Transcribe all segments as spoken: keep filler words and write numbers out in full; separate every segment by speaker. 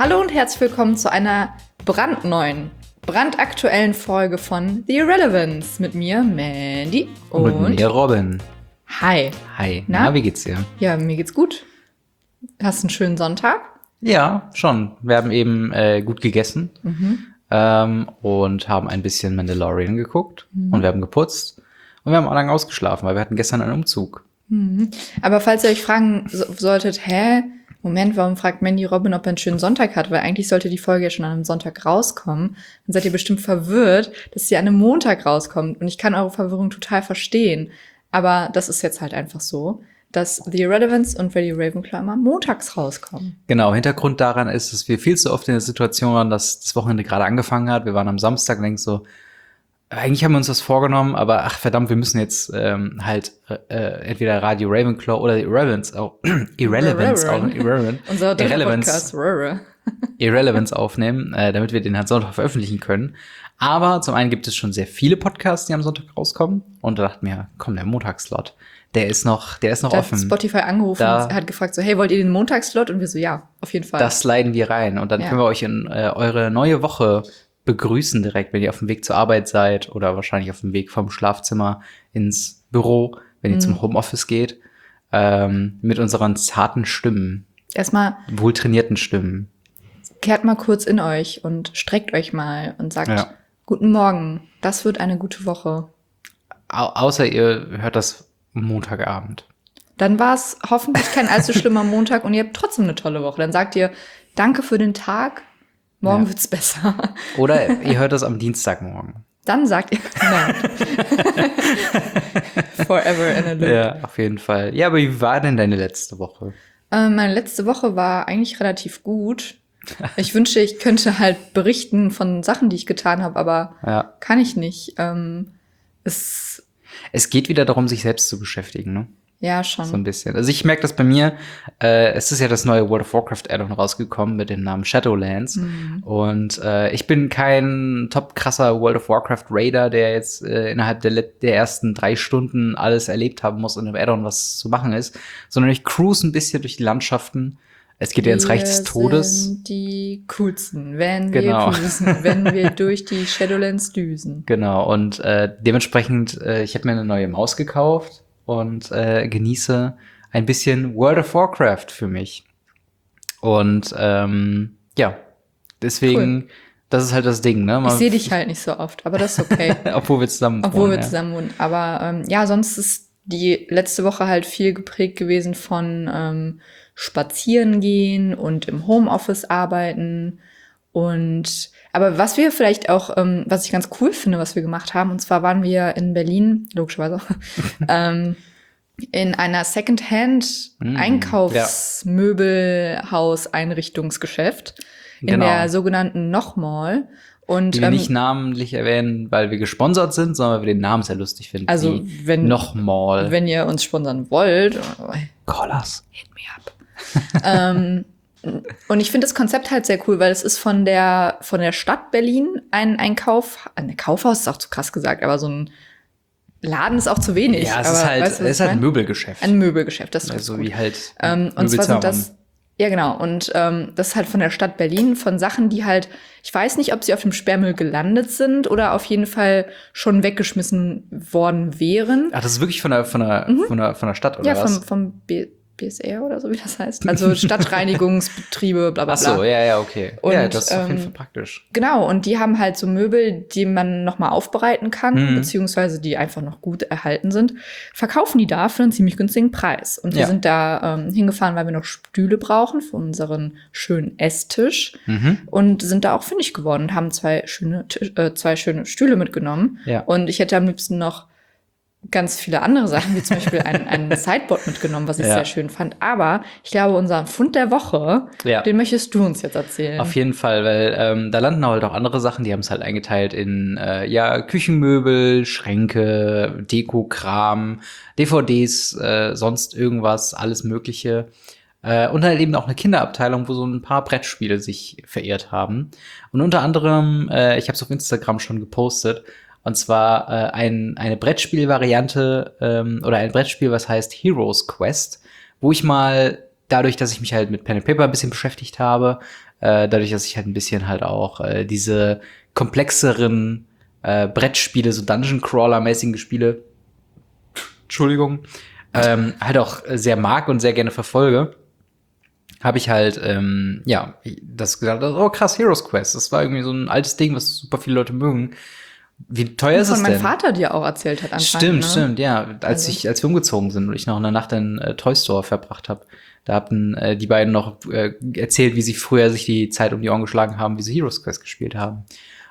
Speaker 1: Hallo und herzlich willkommen zu einer brandneuen, brandaktuellen Folge von The Irrelevance mit mir, Mandy
Speaker 2: und, und mit mir, Robin.
Speaker 1: Hi.
Speaker 2: Hi. Na, Na, wie geht's dir?
Speaker 1: Ja, mir geht's gut. Hast du einen schönen Sonntag?
Speaker 2: Ja, schon. Wir haben eben äh, gut gegessen mhm. ähm, und haben ein bisschen Mandalorian geguckt mhm. und wir haben geputzt und wir haben auch lange ausgeschlafen, weil wir hatten gestern einen Umzug.
Speaker 1: Mhm. Aber falls ihr euch fragen so- solltet, hä, Moment, warum fragt Mandy Robin, ob er einen schönen Sonntag hat? Weil eigentlich sollte die Folge ja schon an einem Sonntag rauskommen. Dann seid ihr bestimmt verwirrt, dass sie an einem Montag rauskommt. Und ich kann eure Verwirrung total verstehen. Aber das ist jetzt halt einfach so, dass The Irrelevance und Radio Ravenclaw immer montags rauskommen.
Speaker 2: Genau, Hintergrund daran ist, dass wir viel zu oft in der Situation waren, dass das Wochenende gerade angefangen hat. Wir waren am Samstag und denken so, eigentlich haben wir uns das vorgenommen, aber ach verdammt, wir müssen jetzt ähm, halt äh, entweder Radio Ravenclaw oder die Irrelevance auch Irrelevance auch Irrelevance,
Speaker 1: Unser
Speaker 2: Irrelevance, Irrelevance aufnehmen, äh, damit wir den halt Sonntag veröffentlichen können. Aber zum einen gibt es schon sehr viele Podcasts, die am Sonntag rauskommen. Und da dachten wir, komm, der Montagsslot, der ist noch, der ist noch
Speaker 1: da
Speaker 2: offen.
Speaker 1: Hat Spotify angerufen
Speaker 2: da,
Speaker 1: und hat gefragt so, hey, wollt ihr den Montagsslot? Und wir so, ja, auf jeden Fall.
Speaker 2: Das leiten wir rein und dann ja. können wir euch in äh, eure neue Woche begrüßen direkt, wenn ihr auf dem Weg zur Arbeit seid oder wahrscheinlich auf dem Weg vom Schlafzimmer ins Büro, wenn ihr mhm. zum Homeoffice geht, ähm, mit unseren zarten Stimmen.
Speaker 1: Erstmal
Speaker 2: wohltrainierten Stimmen.
Speaker 1: Kehrt mal kurz in euch und streckt euch mal und sagt, ja. Guten Morgen, das wird eine gute Woche.
Speaker 2: Au- außer ihr hört das Montagabend.
Speaker 1: Dann war es hoffentlich kein allzu schlimmer Montag und ihr habt trotzdem eine tolle Woche. Dann sagt ihr, danke für den Tag, morgen ja. wird's besser.
Speaker 2: Oder ihr hört das am Dienstagmorgen.
Speaker 1: Dann sagt ihr, nein. Forever in a loop.
Speaker 2: Ja, auf jeden Fall. Ja, aber wie war denn deine letzte Woche?
Speaker 1: Äh, meine letzte Woche war eigentlich relativ gut. Ich wünschte, ich könnte halt berichten von Sachen, die ich getan habe, aber ja. kann ich nicht. Ähm, es,
Speaker 2: es geht wieder darum, sich selbst zu beschäftigen, ne?
Speaker 1: Ja, schon.
Speaker 2: So ein bisschen. Also ich merke das bei mir, äh, es ist ja das neue World of Warcraft Add-on rausgekommen mit dem Namen Shadowlands. Mhm. Und äh, ich bin kein top krasser World of Warcraft Raider, der jetzt äh, innerhalb der, der ersten drei Stunden alles erlebt haben muss und im Add-on was zu machen ist, sondern ich cruise ein bisschen durch die Landschaften. Es geht ja ins Reich des Todes.
Speaker 1: Sind die coolsten, wenn wir
Speaker 2: genau.
Speaker 1: cruisen, wenn wir durch die Shadowlands düsen.
Speaker 2: Genau, und äh, dementsprechend, äh, ich habe mir eine neue Maus gekauft und äh, genieße ein bisschen World of Warcraft für mich. Und ähm, ja, deswegen, cool. Das ist halt das Ding, ne? Man,
Speaker 1: ich sehe dich halt nicht so oft, aber das ist okay.
Speaker 2: Obwohl wir zusammen wohnen.
Speaker 1: Obwohl wir
Speaker 2: ja.
Speaker 1: zusammen wohnen. Aber ähm, ja, sonst ist die letzte Woche halt viel geprägt gewesen von ähm, Spazieren gehen und im Homeoffice arbeiten. Und aber was wir vielleicht auch, ähm, was ich ganz cool finde, was wir gemacht haben, und zwar waren wir in Berlin, logischerweise, ähm, in einer Secondhand-Einkaufsmöbelhaus-Einrichtungsgeschäft in
Speaker 2: genau.
Speaker 1: der sogenannten Noch-Mall. Und,
Speaker 2: die wir
Speaker 1: ähm,
Speaker 2: nicht namentlich erwähnen, weil wir gesponsert sind, sondern weil wir den Namen sehr lustig finden.
Speaker 1: Also
Speaker 2: die
Speaker 1: wenn
Speaker 2: Noch-Mall.
Speaker 1: Wenn ihr uns sponsern wollt,
Speaker 2: call us.
Speaker 1: Hit me up. ähm, und ich finde das Konzept halt sehr cool, weil es ist von der von der Stadt Berlin ein, ein Kauf, ein Kaufhaus ist auch zu krass gesagt, aber so ein Laden ist auch zu wenig.
Speaker 2: Ja, es
Speaker 1: aber,
Speaker 2: ist halt,
Speaker 1: weißt du,
Speaker 2: es ist halt ein Möbelgeschäft.
Speaker 1: Ein Möbelgeschäft, das ist
Speaker 2: also
Speaker 1: gut.
Speaker 2: wie halt
Speaker 1: ähm, und zwar sind das Ja, genau. Und ähm, das ist halt von der Stadt Berlin, von Sachen, die halt, ich weiß nicht, ob sie auf dem Sperrmüll gelandet sind oder auf jeden Fall schon weggeschmissen worden wären.
Speaker 2: Ach, das ist wirklich von der, von der, mhm. von der, von der Stadt, oder
Speaker 1: ja,
Speaker 2: was?
Speaker 1: Ja, vom, vom B- BSR oder so, wie das heißt. Also Stadtreinigungsbetriebe, bla bla bla.
Speaker 2: Ach so, ja, ja, okay.
Speaker 1: Und,
Speaker 2: ja, das ist
Speaker 1: ähm,
Speaker 2: auf jeden Fall praktisch.
Speaker 1: Genau, und die haben halt so Möbel, die man noch mal aufbereiten kann, mhm. beziehungsweise die einfach noch gut erhalten sind, verkaufen die da für einen ziemlich günstigen Preis. Und wir ja. sind da ähm, hingefahren, weil wir noch Stühle brauchen für unseren schönen Esstisch mhm. und sind da auch fündig geworden und haben zwei schöne, äh, zwei schöne Stühle mitgenommen.
Speaker 2: Ja.
Speaker 1: Und ich hätte am liebsten noch ganz viele andere Sachen, wie zum Beispiel ein, ein Sideboard mitgenommen, was ich ja. sehr schön fand. Aber ich glaube, unseren Fund der Woche, ja. den möchtest du uns jetzt erzählen.
Speaker 2: Auf jeden Fall, weil ähm, da landen halt auch andere Sachen, die haben es halt eingeteilt in äh, ja Küchenmöbel, Schränke, Dekokram, D V Ds, äh, sonst irgendwas, alles Mögliche. Äh, und halt eben auch eine Kinderabteilung, wo so ein paar Brettspiele sich verehrt haben. Und unter anderem, äh, ich habe es auf Instagram schon gepostet, und zwar äh, ein, eine Brettspielvariante ähm, oder ein Brettspiel, was heißt Heroes Quest, wo ich mal dadurch, dass ich mich halt mit Pen and Paper ein bisschen beschäftigt habe, äh, dadurch, dass ich halt ein bisschen halt auch äh, diese komplexeren äh, Brettspiele, so Dungeon-Crawler-mäßige Spiele, Entschuldigung, ähm, halt auch sehr mag und sehr gerne verfolge, habe ich halt, ähm, ja, das gesagt, oh krass, Heroes Quest, das war irgendwie so ein altes Ding, was super viele Leute mögen. Wie teuer ist es denn?
Speaker 1: Von meinem Vater dir auch erzählt hat anscheinend.
Speaker 2: Stimmt,
Speaker 1: ne?
Speaker 2: stimmt, ja. Als
Speaker 1: Also.
Speaker 2: ich, als wir umgezogen sind und ich noch eine Nacht in äh, Toy Store verbracht habe, da hatten äh, die beiden noch äh, erzählt, wie sie früher sich die Zeit um die Ohren geschlagen haben, wie sie Heroes Quest gespielt haben.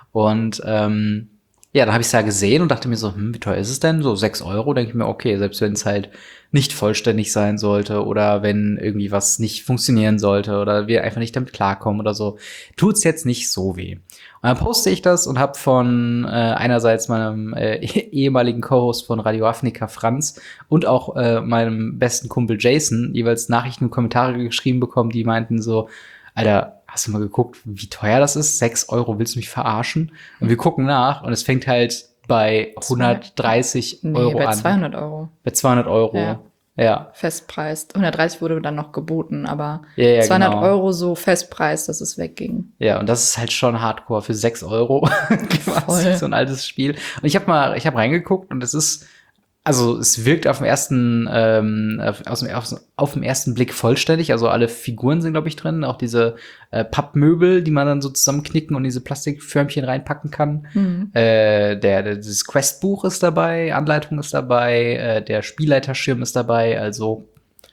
Speaker 2: Und ähm, ja, dann habe ich es ja gesehen und dachte mir so, hm, wie teuer ist es denn? So sechs Euro, denke ich mir, okay, selbst wenn es halt nicht vollständig sein sollte oder wenn irgendwie was nicht funktionieren sollte oder wir einfach nicht damit klarkommen oder so, tut's jetzt nicht so weh. Und dann poste ich das und habe von äh, einerseits meinem äh, ehemaligen Co-Host von Radio Afrika, Franz, und auch äh, meinem besten Kumpel Jason jeweils Nachrichten und Kommentare geschrieben bekommen, die meinten so, Alter, hast du mal geguckt, wie teuer das ist? Sechs Euro, willst du mich verarschen? Und wir gucken nach und es fängt halt bei hundertdreißig
Speaker 1: nee,
Speaker 2: Euro
Speaker 1: bei
Speaker 2: an.
Speaker 1: zweihundert Euro.
Speaker 2: Bei zweihundert Euro.
Speaker 1: Ja.
Speaker 2: Ja.
Speaker 1: Festpreis. hundertdreißig wurde dann noch geboten, aber
Speaker 2: Ja, ja,
Speaker 1: zweihundert
Speaker 2: genau.
Speaker 1: Euro so Festpreis, dass es wegging.
Speaker 2: Ja, und das ist halt schon Hardcore für sechs Euro.
Speaker 1: Voll.
Speaker 2: So ein altes Spiel. Und ich habe mal, ich habe reingeguckt und es ist, also es wirkt auf dem ersten, ähm, auf, aus dem, auf, auf dem ersten Blick vollständig. Also alle Figuren sind, glaube ich, drin. Auch diese äh, Pappmöbel, die man dann so zusammenknicken und diese Plastikförmchen reinpacken kann.
Speaker 1: Mhm.
Speaker 2: Äh, der, der, dieses Questbuch ist dabei, Anleitung ist dabei, äh, der Spielleiterschirm ist dabei. Also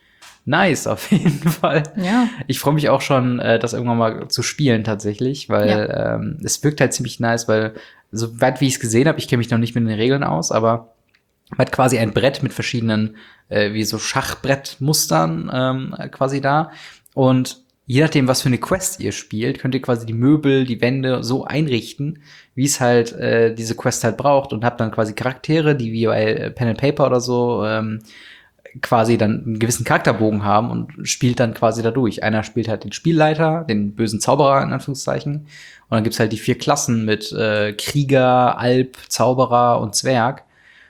Speaker 2: nice, auf jeden Fall.
Speaker 1: Ja.
Speaker 2: Ich freue mich auch schon, äh, das irgendwann mal zu spielen tatsächlich, weil
Speaker 1: Ja.
Speaker 2: ähm, es wirkt halt ziemlich nice, weil so weit wie ich es gesehen habe, ich kenne mich noch nicht mit den Regeln aus, aber man hat quasi ein Brett mit verschiedenen, äh, wie so Schachbrettmustern ähm, quasi da. Und je nachdem, was für eine Quest ihr spielt, könnt ihr quasi die Möbel, die Wände so einrichten, wie es halt äh, diese Quest halt braucht. Und habt dann quasi Charaktere, die wie bei Pen and Paper oder so ähm, quasi dann einen gewissen Charakterbogen haben und spielt dann quasi dadurch. Einer spielt halt den Spielleiter, den bösen Zauberer in Anführungszeichen. Und dann gibt's halt die vier Klassen mit äh, Krieger, Alp, Zauberer und Zwerg.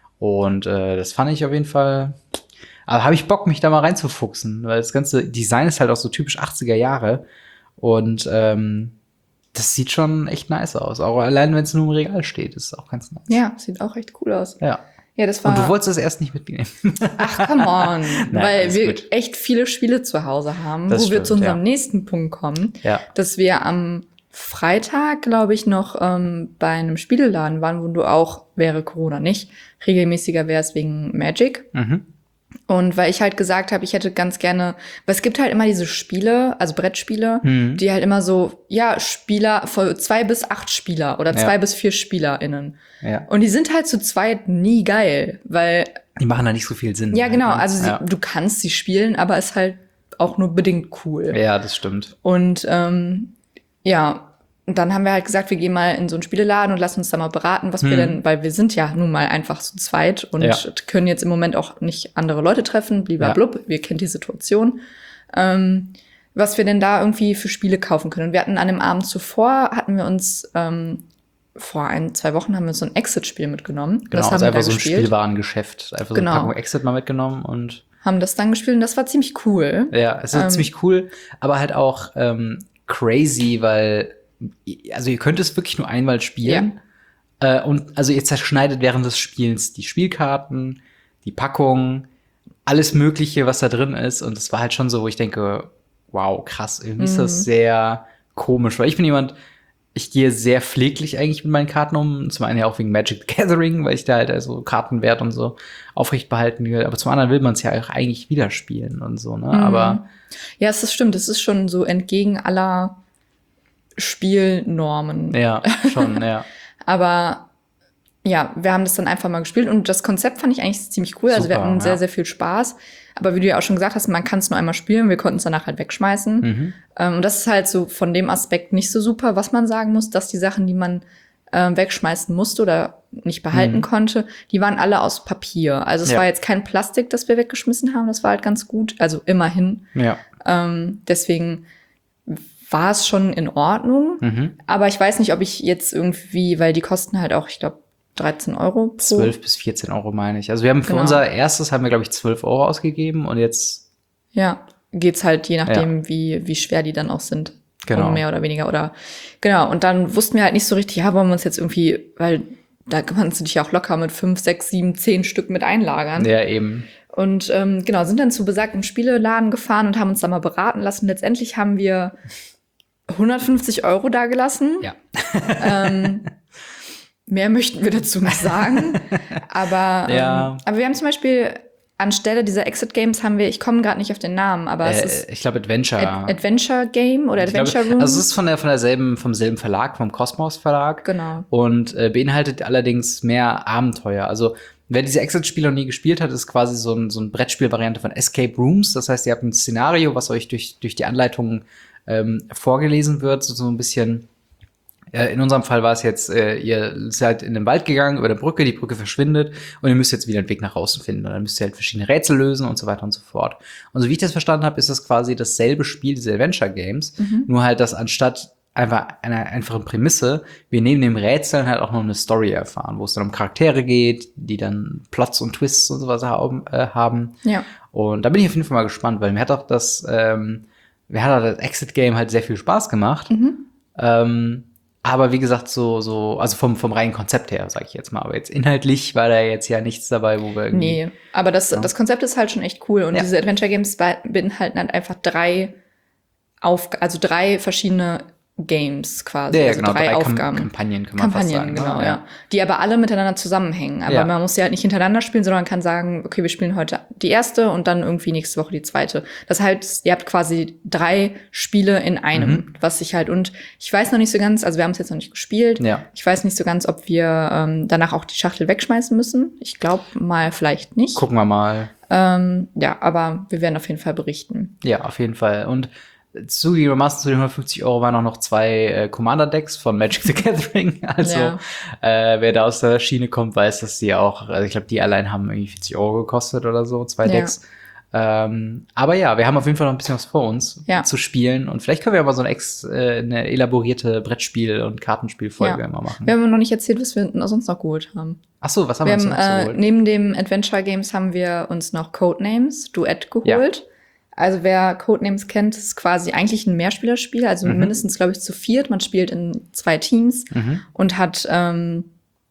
Speaker 2: Und äh, das fand ich auf jeden Fall. Aber habe ich Bock, mich da mal reinzufuchsen, weil das ganze Design ist halt auch so typisch achtziger Jahre. Und ähm, das sieht schon echt nice aus. Auch allein, wenn es nur im Regal steht, ist es auch ganz nice.
Speaker 1: Ja, sieht auch recht cool aus.
Speaker 2: Ja.
Speaker 1: Ja, das war.
Speaker 2: Und du wolltest es erst nicht mitnehmen.
Speaker 1: Ach, come on.
Speaker 2: Nein,
Speaker 1: weil
Speaker 2: alles
Speaker 1: wir
Speaker 2: gut.
Speaker 1: echt viele Spiele zu Hause haben,
Speaker 2: Das
Speaker 1: wo wir
Speaker 2: stimmt,
Speaker 1: zu unserem
Speaker 2: ja.
Speaker 1: nächsten Punkt kommen,
Speaker 2: Ja.
Speaker 1: dass wir am Freitag, glaube ich, noch ähm, bei einem Spieleladen waren, wo du auch, wäre Corona nicht, regelmäßiger wärst wegen Magic.
Speaker 2: Mhm.
Speaker 1: Und weil ich halt gesagt habe, ich hätte ganz gerne, weil es gibt halt immer diese Spiele, also Brettspiele,
Speaker 2: Mhm.
Speaker 1: die halt immer so, ja, Spieler, von zwei bis acht Spieler oder
Speaker 2: Ja.
Speaker 1: zwei bis vier SpielerInnen.
Speaker 2: Ja.
Speaker 1: Und die sind halt zu zweit nie geil, weil,
Speaker 2: Die machen da nicht so viel Sinn.
Speaker 1: ja genau, also sie,
Speaker 2: ja.
Speaker 1: du kannst sie spielen, aber ist halt auch nur bedingt cool.
Speaker 2: Ja, das stimmt.
Speaker 1: Und ähm, ja, und dann haben wir halt gesagt, wir gehen mal in so einen Spieleladen und lassen uns da mal beraten, was wir
Speaker 2: Hm.
Speaker 1: denn, weil wir sind ja nun mal einfach zu zweit und
Speaker 2: Ja.
Speaker 1: können jetzt im Moment auch nicht andere Leute treffen, blub, wir kennen die Situation. Ähm, was wir denn da irgendwie für Spiele kaufen können. Und wir hatten an dem Abend zuvor, hatten wir uns, ähm, vor ein, zwei Wochen haben wir uns so ein Exit-Spiel mitgenommen.
Speaker 2: Genau,
Speaker 1: das haben
Speaker 2: also
Speaker 1: wir
Speaker 2: einfach
Speaker 1: da
Speaker 2: so ein
Speaker 1: gespielt.
Speaker 2: Spielwarengeschäft. Einfach
Speaker 1: Genau.
Speaker 2: so eine Packung Exit mal mitgenommen und
Speaker 1: Haben das dann gespielt und das war ziemlich cool.
Speaker 2: ja, es ist
Speaker 1: Ähm,
Speaker 2: ziemlich cool, aber halt auch ähm, crazy, weil also ihr könnt es wirklich nur einmal spielen. Äh, und also ihr zerschneidet während des Spielens die Spielkarten, die Packung, alles Mögliche, was da drin ist. Und es war halt schon so, wo ich denke, wow, krass, irgendwie ist das sehr komisch. Weil ich bin jemand, ich gehe sehr pfleglich eigentlich mit meinen Karten um. Zum einen ja auch wegen Magic the Gathering, weil ich da halt also Kartenwert und so aufrecht behalten will. Aber zum anderen will man es ja auch eigentlich wieder spielen und so, ne?
Speaker 1: Mhm.
Speaker 2: Aber
Speaker 1: Ja, es ist stimmt, es ist schon so entgegen aller Spielnormen.
Speaker 2: ja, schon, ja.
Speaker 1: Aber ja, wir haben das dann einfach mal gespielt und das Konzept fand ich eigentlich ziemlich cool. Also wir
Speaker 2: Super,
Speaker 1: hatten sehr,
Speaker 2: ja.
Speaker 1: sehr viel Spaß. Aber wie du ja auch schon gesagt hast, man kann es nur einmal spielen, wir konnten es danach halt wegschmeißen.
Speaker 2: Mhm.
Speaker 1: Ähm, und das ist halt so von dem Aspekt nicht so super, was man sagen muss, dass die Sachen, die man ähm, wegschmeißen musste oder nicht behalten
Speaker 2: Mhm.
Speaker 1: konnte, die waren alle aus Papier. Also es
Speaker 2: Ja.
Speaker 1: war jetzt kein Plastik, das wir weggeschmissen haben, das war halt ganz gut. Also immerhin.
Speaker 2: Ja.
Speaker 1: Ähm, deswegen war es schon in Ordnung.
Speaker 2: Mhm.
Speaker 1: Aber ich weiß nicht, ob ich jetzt irgendwie, weil die kosten halt auch, ich glaube, dreizehn Euro pro.
Speaker 2: zwölf bis vierzehn Euro meine ich. Also wir haben für
Speaker 1: Genau.
Speaker 2: unser erstes haben wir, glaube ich, zwölf Euro ausgegeben und jetzt
Speaker 1: Ja. geht's halt je nachdem, ja. wie, wie schwer die dann auch sind.
Speaker 2: Genau.
Speaker 1: Um mehr oder weniger. Oder genau. Und dann wussten wir halt nicht so richtig, ja, wollen wir uns jetzt irgendwie, weil da kannst du dich auch locker mit fünf, sechs, sieben, zehn Stück mit einlagern.
Speaker 2: Ja, eben.
Speaker 1: Und ähm, genau, sind dann zu besagtem Spieleladen gefahren und haben uns da mal beraten lassen. Letztendlich haben wir hundertfünfzig Euro dagelassen.
Speaker 2: Ja.
Speaker 1: ähm, mehr möchten wir dazu nicht sagen. Aber,
Speaker 2: ja.
Speaker 1: ähm, aber wir haben zum Beispiel anstelle dieser Exit Games haben wir, ich komme gerade nicht auf den Namen, aber
Speaker 2: äh,
Speaker 1: es ist
Speaker 2: ich glaube Adventure.
Speaker 1: Ad- Adventure Game oder
Speaker 2: ich
Speaker 1: Adventure
Speaker 2: glaube,
Speaker 1: Room.
Speaker 2: Also es ist von der von derselben vom selben Verlag, vom Kosmos Verlag.
Speaker 1: Genau.
Speaker 2: Und äh, beinhaltet allerdings mehr Abenteuer. Also wer diese Exit-Spiele noch nie gespielt hat, ist quasi so ein so ein Brettspielvariante von Escape Rooms. Das heißt, ihr habt ein Szenario, was euch durch durch die Anleitungen ähm, vorgelesen wird, so, so ein bisschen. In unserem Fall war es jetzt, äh, ihr seid in den Wald gegangen, über der Brücke, die Brücke verschwindet und ihr müsst jetzt wieder einen Weg nach außen finden. Und dann müsst ihr halt verschiedene Rätsel lösen und so weiter und so fort. Und so wie ich das verstanden habe, ist das quasi dasselbe Spiel, diese Adventure Games, mhm. nur halt, dass anstatt einfach einer einfachen Prämisse, wir neben dem Rätseln halt auch noch eine Story erfahren, wo es dann um Charaktere geht, die dann Plots und Twists und sowas haben. Äh, haben.
Speaker 1: Ja.
Speaker 2: Und da bin ich auf jeden Fall mal gespannt, weil mir hat auch das, ähm, mir hat auch das Exit-Game halt sehr viel Spaß gemacht.
Speaker 1: Mhm.
Speaker 2: Ähm, Aber wie gesagt, so, so, also vom, vom reinen Konzept her, sage ich jetzt mal. Aber jetzt inhaltlich war da jetzt ja nichts dabei, wo wir irgendwie.
Speaker 1: Nee, aber das, ja. das Konzept ist halt schon echt cool. Und
Speaker 2: ja.
Speaker 1: diese Adventure Games beinhalten halt einfach drei Auf, also drei verschiedene Games quasi.
Speaker 2: Ja, ja
Speaker 1: also
Speaker 2: genau,
Speaker 1: drei,
Speaker 2: drei
Speaker 1: Aufgaben.
Speaker 2: Kam- Kampagnen kann man
Speaker 1: Kampagnen,
Speaker 2: fast sagen.
Speaker 1: genau,
Speaker 2: ne?
Speaker 1: ja. Die aber alle miteinander zusammenhängen. Aber
Speaker 2: ja.
Speaker 1: man muss sie halt nicht hintereinander spielen, sondern kann sagen, okay, wir spielen heute die erste und dann irgendwie nächste Woche die zweite. Das heißt, ihr habt quasi drei Spiele in einem, mhm. was sich halt, und ich weiß noch nicht so ganz, also wir haben es jetzt noch nicht gespielt.
Speaker 2: Ja.
Speaker 1: Ich weiß nicht so ganz, ob wir ähm, danach auch die Schachtel wegschmeißen müssen. Ich glaube mal vielleicht nicht.
Speaker 2: Gucken wir mal.
Speaker 1: Ähm, ja, aber wir werden auf jeden Fall berichten.
Speaker 2: Ja, auf jeden Fall. Und zugegebenermaßen zu den hundertfünfzig Euro waren auch noch zwei äh, Commander-Decks von Magic the Gathering. Also
Speaker 1: ja.
Speaker 2: äh, wer da aus der Schiene kommt, weiß, dass die auch, also ich glaube, die allein haben irgendwie vierzig Euro gekostet oder so, zwei
Speaker 1: ja.
Speaker 2: Decks. Ähm, aber ja, wir haben auf jeden Fall noch ein bisschen was vor uns
Speaker 1: ja.
Speaker 2: zu spielen. Und vielleicht können wir aber so eine, ex, äh, eine elaborierte Brettspiel- und Kartenspielfolge
Speaker 1: ja.
Speaker 2: immer machen.
Speaker 1: Wir haben noch nicht erzählt, was wir sonst noch geholt haben.
Speaker 2: Ach so, was haben
Speaker 1: wir,
Speaker 2: wir uns
Speaker 1: haben,
Speaker 2: noch
Speaker 1: äh,
Speaker 2: geholt?
Speaker 1: Neben dem Adventure Games haben wir uns noch Codenames Duett geholt. Ja. Also wer Codenames kennt, ist quasi eigentlich ein Mehrspielerspiel, also mhm. mindestens, glaube ich, zu viert. Man spielt in zwei Teams
Speaker 2: mhm.
Speaker 1: und hat ähm,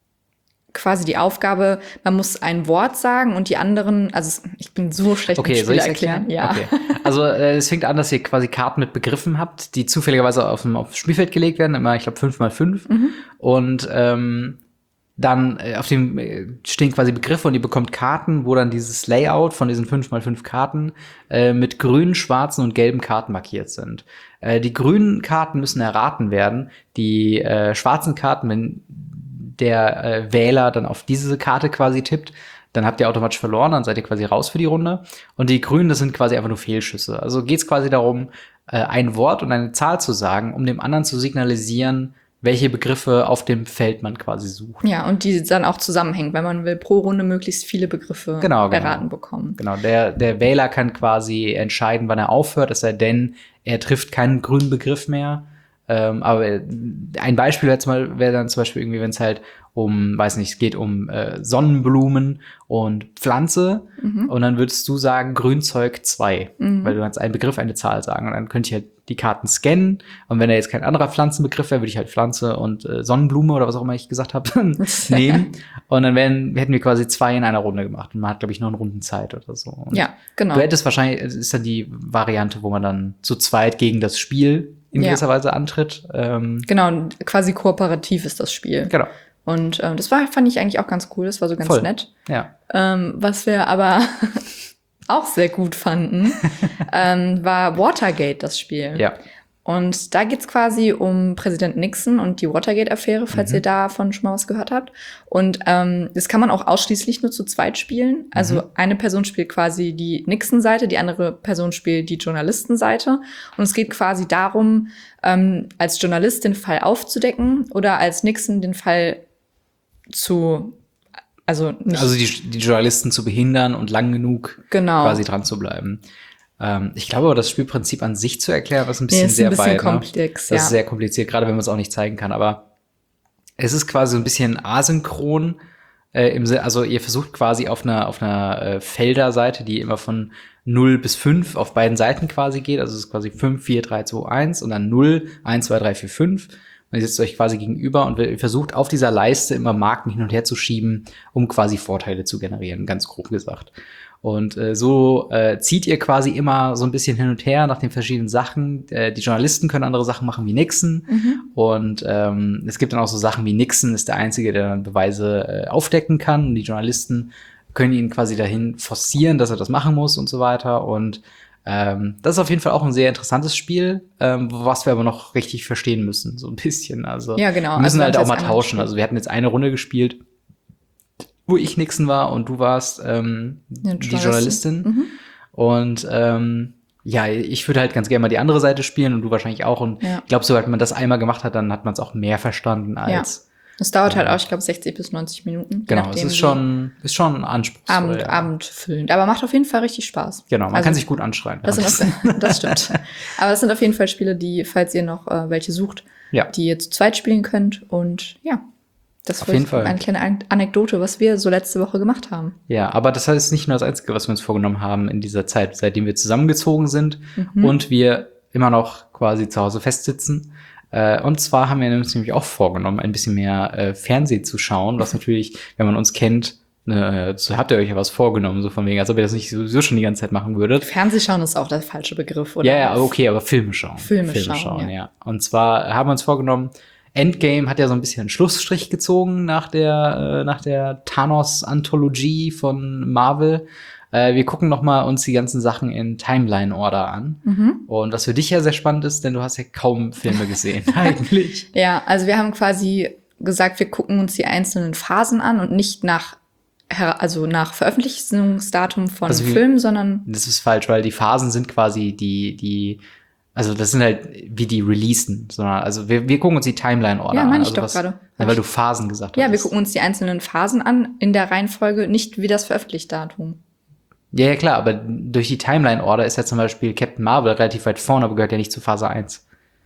Speaker 1: quasi die Aufgabe, man muss ein Wort sagen und die anderen, also ich bin so schlecht
Speaker 2: okay,
Speaker 1: mit Spiele
Speaker 2: soll
Speaker 1: erklären. Ja.
Speaker 2: Okay. Also äh, es fängt an, dass ihr quasi Karten mit Begriffen habt, die zufälligerweise auf dem, auf das Spielfeld gelegt werden, immer, ich glaube, fünf mal fünf.
Speaker 1: Mhm.
Speaker 2: Und ähm, dann äh, auf dem äh, stehen quasi Begriffe und ihr bekommt Karten, wo dann dieses Layout von diesen fünf mal fünf Karten äh, mit grünen, schwarzen und gelben Karten markiert sind. Äh, die grünen Karten müssen erraten werden. Die äh, schwarzen Karten, wenn der äh, Wähler dann auf diese Karte quasi tippt, dann habt ihr automatisch verloren, dann seid ihr quasi raus für die Runde. Und die grünen, das sind quasi einfach nur Fehlschüsse. Also geht's quasi darum, äh, ein Wort und eine Zahl zu sagen, um dem anderen zu signalisieren, welche Begriffe auf dem Feld man quasi sucht.
Speaker 1: Ja, und die dann auch zusammenhängen, weil man will pro Runde möglichst viele Begriffe
Speaker 2: genau, genau.
Speaker 1: erraten bekommen.
Speaker 2: Genau, der, der Wähler kann quasi entscheiden, wann er aufhört, es sei denn, er trifft keinen grünen Begriff mehr. Ähm, aber ein Beispiel wäre mal, wäre dann zum Beispiel irgendwie, wenn es halt um, weiß nicht, es geht um äh, Sonnenblumen und Pflanze mhm. und dann würdest du sagen Grünzeug zwei, mhm. weil du kannst einen Begriff, eine Zahl sagen und dann könnte ich halt die Karten scannen und wenn da jetzt kein anderer Pflanzenbegriff wäre, würde ich halt Pflanze und äh, Sonnenblume oder was auch immer ich gesagt habe nehmen und dann wären, hätten wir quasi zwei in einer Runde gemacht und man hat, glaube ich, noch eine Rundenzeit oder so. Und
Speaker 1: ja, genau.
Speaker 2: Du hättest wahrscheinlich, ist dann die Variante, wo man dann zu zweit gegen das Spiel in gewisser ja. Weise antritt. Ähm,
Speaker 1: genau, quasi kooperativ ist das Spiel.
Speaker 2: Genau.
Speaker 1: Und ähm, das war, fand ich eigentlich auch ganz cool, das war so ganz
Speaker 2: Voll.
Speaker 1: nett.
Speaker 2: Ja.
Speaker 1: Ähm, was wir aber auch sehr gut fanden, ähm, war Watergate, das Spiel.
Speaker 2: Ja.
Speaker 1: Und da geht's quasi um Präsident Nixon und die Watergate-Affäre, falls mhm. ihr davon schon mal was gehört habt. Und ähm, das kann man auch ausschließlich nur zu zweit spielen. Also mhm. eine Person spielt quasi die Nixon-Seite, die andere Person spielt die Journalistenseite. Und es geht quasi darum, ähm, als Journalist den Fall aufzudecken oder als Nixon den Fall zu Also, nicht
Speaker 2: also die, die Journalisten zu behindern und lang genug
Speaker 1: genau.
Speaker 2: quasi dran zu bleiben. Ähm, ich glaube aber, das Spielprinzip an sich zu erklären, ist ein bisschen
Speaker 1: nee, ist
Speaker 2: sehr
Speaker 1: ein bisschen
Speaker 2: weit.
Speaker 1: komplex,
Speaker 2: ne? Das
Speaker 1: ja.
Speaker 2: ist sehr kompliziert, gerade wenn man es auch nicht zeigen kann. Aber es ist quasi so ein bisschen asynchron. Äh, im, also ihr versucht quasi auf einer, auf einer äh, Felderseite, die immer von null bis fünf auf beiden Seiten quasi geht. Also es ist quasi fünf, vier, drei, zwei, eins und dann null, eins, zwei, drei, vier, fünf. Und ihr sitzt euch quasi gegenüber und ihr versucht auf dieser Leiste immer Marken hin und her zu schieben, um quasi Vorteile zu generieren, ganz grob gesagt. Und äh, so äh, zieht ihr quasi immer so ein bisschen hin und her nach den verschiedenen Sachen. Äh, die Journalisten können andere Sachen machen wie Nixon. Mhm. Und ähm, es gibt dann auch so Sachen wie Nixon ist der Einzige, der dann Beweise äh, aufdecken kann. Und die Journalisten können ihn quasi dahin forcieren, dass er das machen muss und so weiter. Und ähm, das ist auf jeden Fall auch ein sehr interessantes Spiel, ähm, was wir aber noch richtig verstehen müssen, so ein bisschen. Also
Speaker 1: ja, genau.
Speaker 2: wir müssen
Speaker 1: also,
Speaker 2: halt auch mal tauschen. Also wir hatten jetzt eine Runde gespielt, wo ich Nixon war und du warst ähm, ja, die Journalistin. Mhm. Und ähm, ja, ich würde halt ganz gerne mal die andere Seite spielen und du wahrscheinlich auch. Und ja. ich glaube, sobald man das einmal gemacht hat, dann hat man es auch mehr verstanden als.
Speaker 1: Ja. Das dauert halt auch, ich glaube, sechzig bis neunzig Minuten.
Speaker 2: Genau, es ist schon, ist schon anspruchsvoll.
Speaker 1: Abend, ja. Abendfüllend. Aber macht auf jeden Fall richtig Spaß.
Speaker 2: Genau, man also, kann sich gut anschreien.
Speaker 1: Das, das. Auf, das stimmt. Aber das sind auf jeden Fall Spiele, die, falls ihr noch äh, welche sucht, ja. die ihr zu zweit spielen könnt. Und ja, das war eine kleine Anekdote, was wir so letzte Woche gemacht haben.
Speaker 2: Ja, aber das heißt nicht nur das Einzige, was wir uns vorgenommen haben in dieser Zeit, seitdem wir zusammengezogen sind mhm. und wir immer noch quasi zu Hause festsitzen. Äh, und zwar haben wir uns nämlich auch vorgenommen, ein bisschen mehr äh, Fernsehen zu schauen, was natürlich, wenn man uns kennt, äh, so habt ihr euch ja was vorgenommen, so von wegen, als ob ihr das nicht sowieso schon die ganze Zeit machen würdet.
Speaker 1: Fernsehschauen ist auch der falsche Begriff, oder?
Speaker 2: Ja, ja, okay, aber Filme schauen.
Speaker 1: Filme,
Speaker 2: Filme
Speaker 1: schauen,
Speaker 2: schauen,
Speaker 1: ja.
Speaker 2: ja. Und zwar haben wir uns vorgenommen, Endgame hat ja so ein bisschen einen Schlussstrich gezogen nach der, äh, nach der Thanos-Anthologie von Marvel. Äh, wir gucken noch mal uns die ganzen Sachen in Timeline-Order an. Mhm. Und was für dich ja sehr spannend ist, denn du hast ja kaum Filme gesehen, eigentlich.
Speaker 1: Ja, also wir haben quasi gesagt, wir gucken uns die einzelnen Phasen an und nicht nach, also nach Veröffentlichungsdatum von also Filmen, sondern.
Speaker 2: Das ist falsch, weil die Phasen sind quasi die, die, also das sind halt wie die Releasen, sondern, also wir, wir gucken uns die Timeline-Order
Speaker 1: ja,
Speaker 2: an.
Speaker 1: Ja, meine ich
Speaker 2: also
Speaker 1: doch gerade.
Speaker 2: Ja, weil du Phasen gesagt hast.
Speaker 1: Ja, wir gucken uns die einzelnen Phasen an in der Reihenfolge, nicht wie das Veröffentlichungsdatum.
Speaker 2: Ja, ja, klar, aber durch die Timeline-Order ist ja zum Beispiel Captain Marvel relativ weit vorne, aber gehört ja nicht zu Phase eins.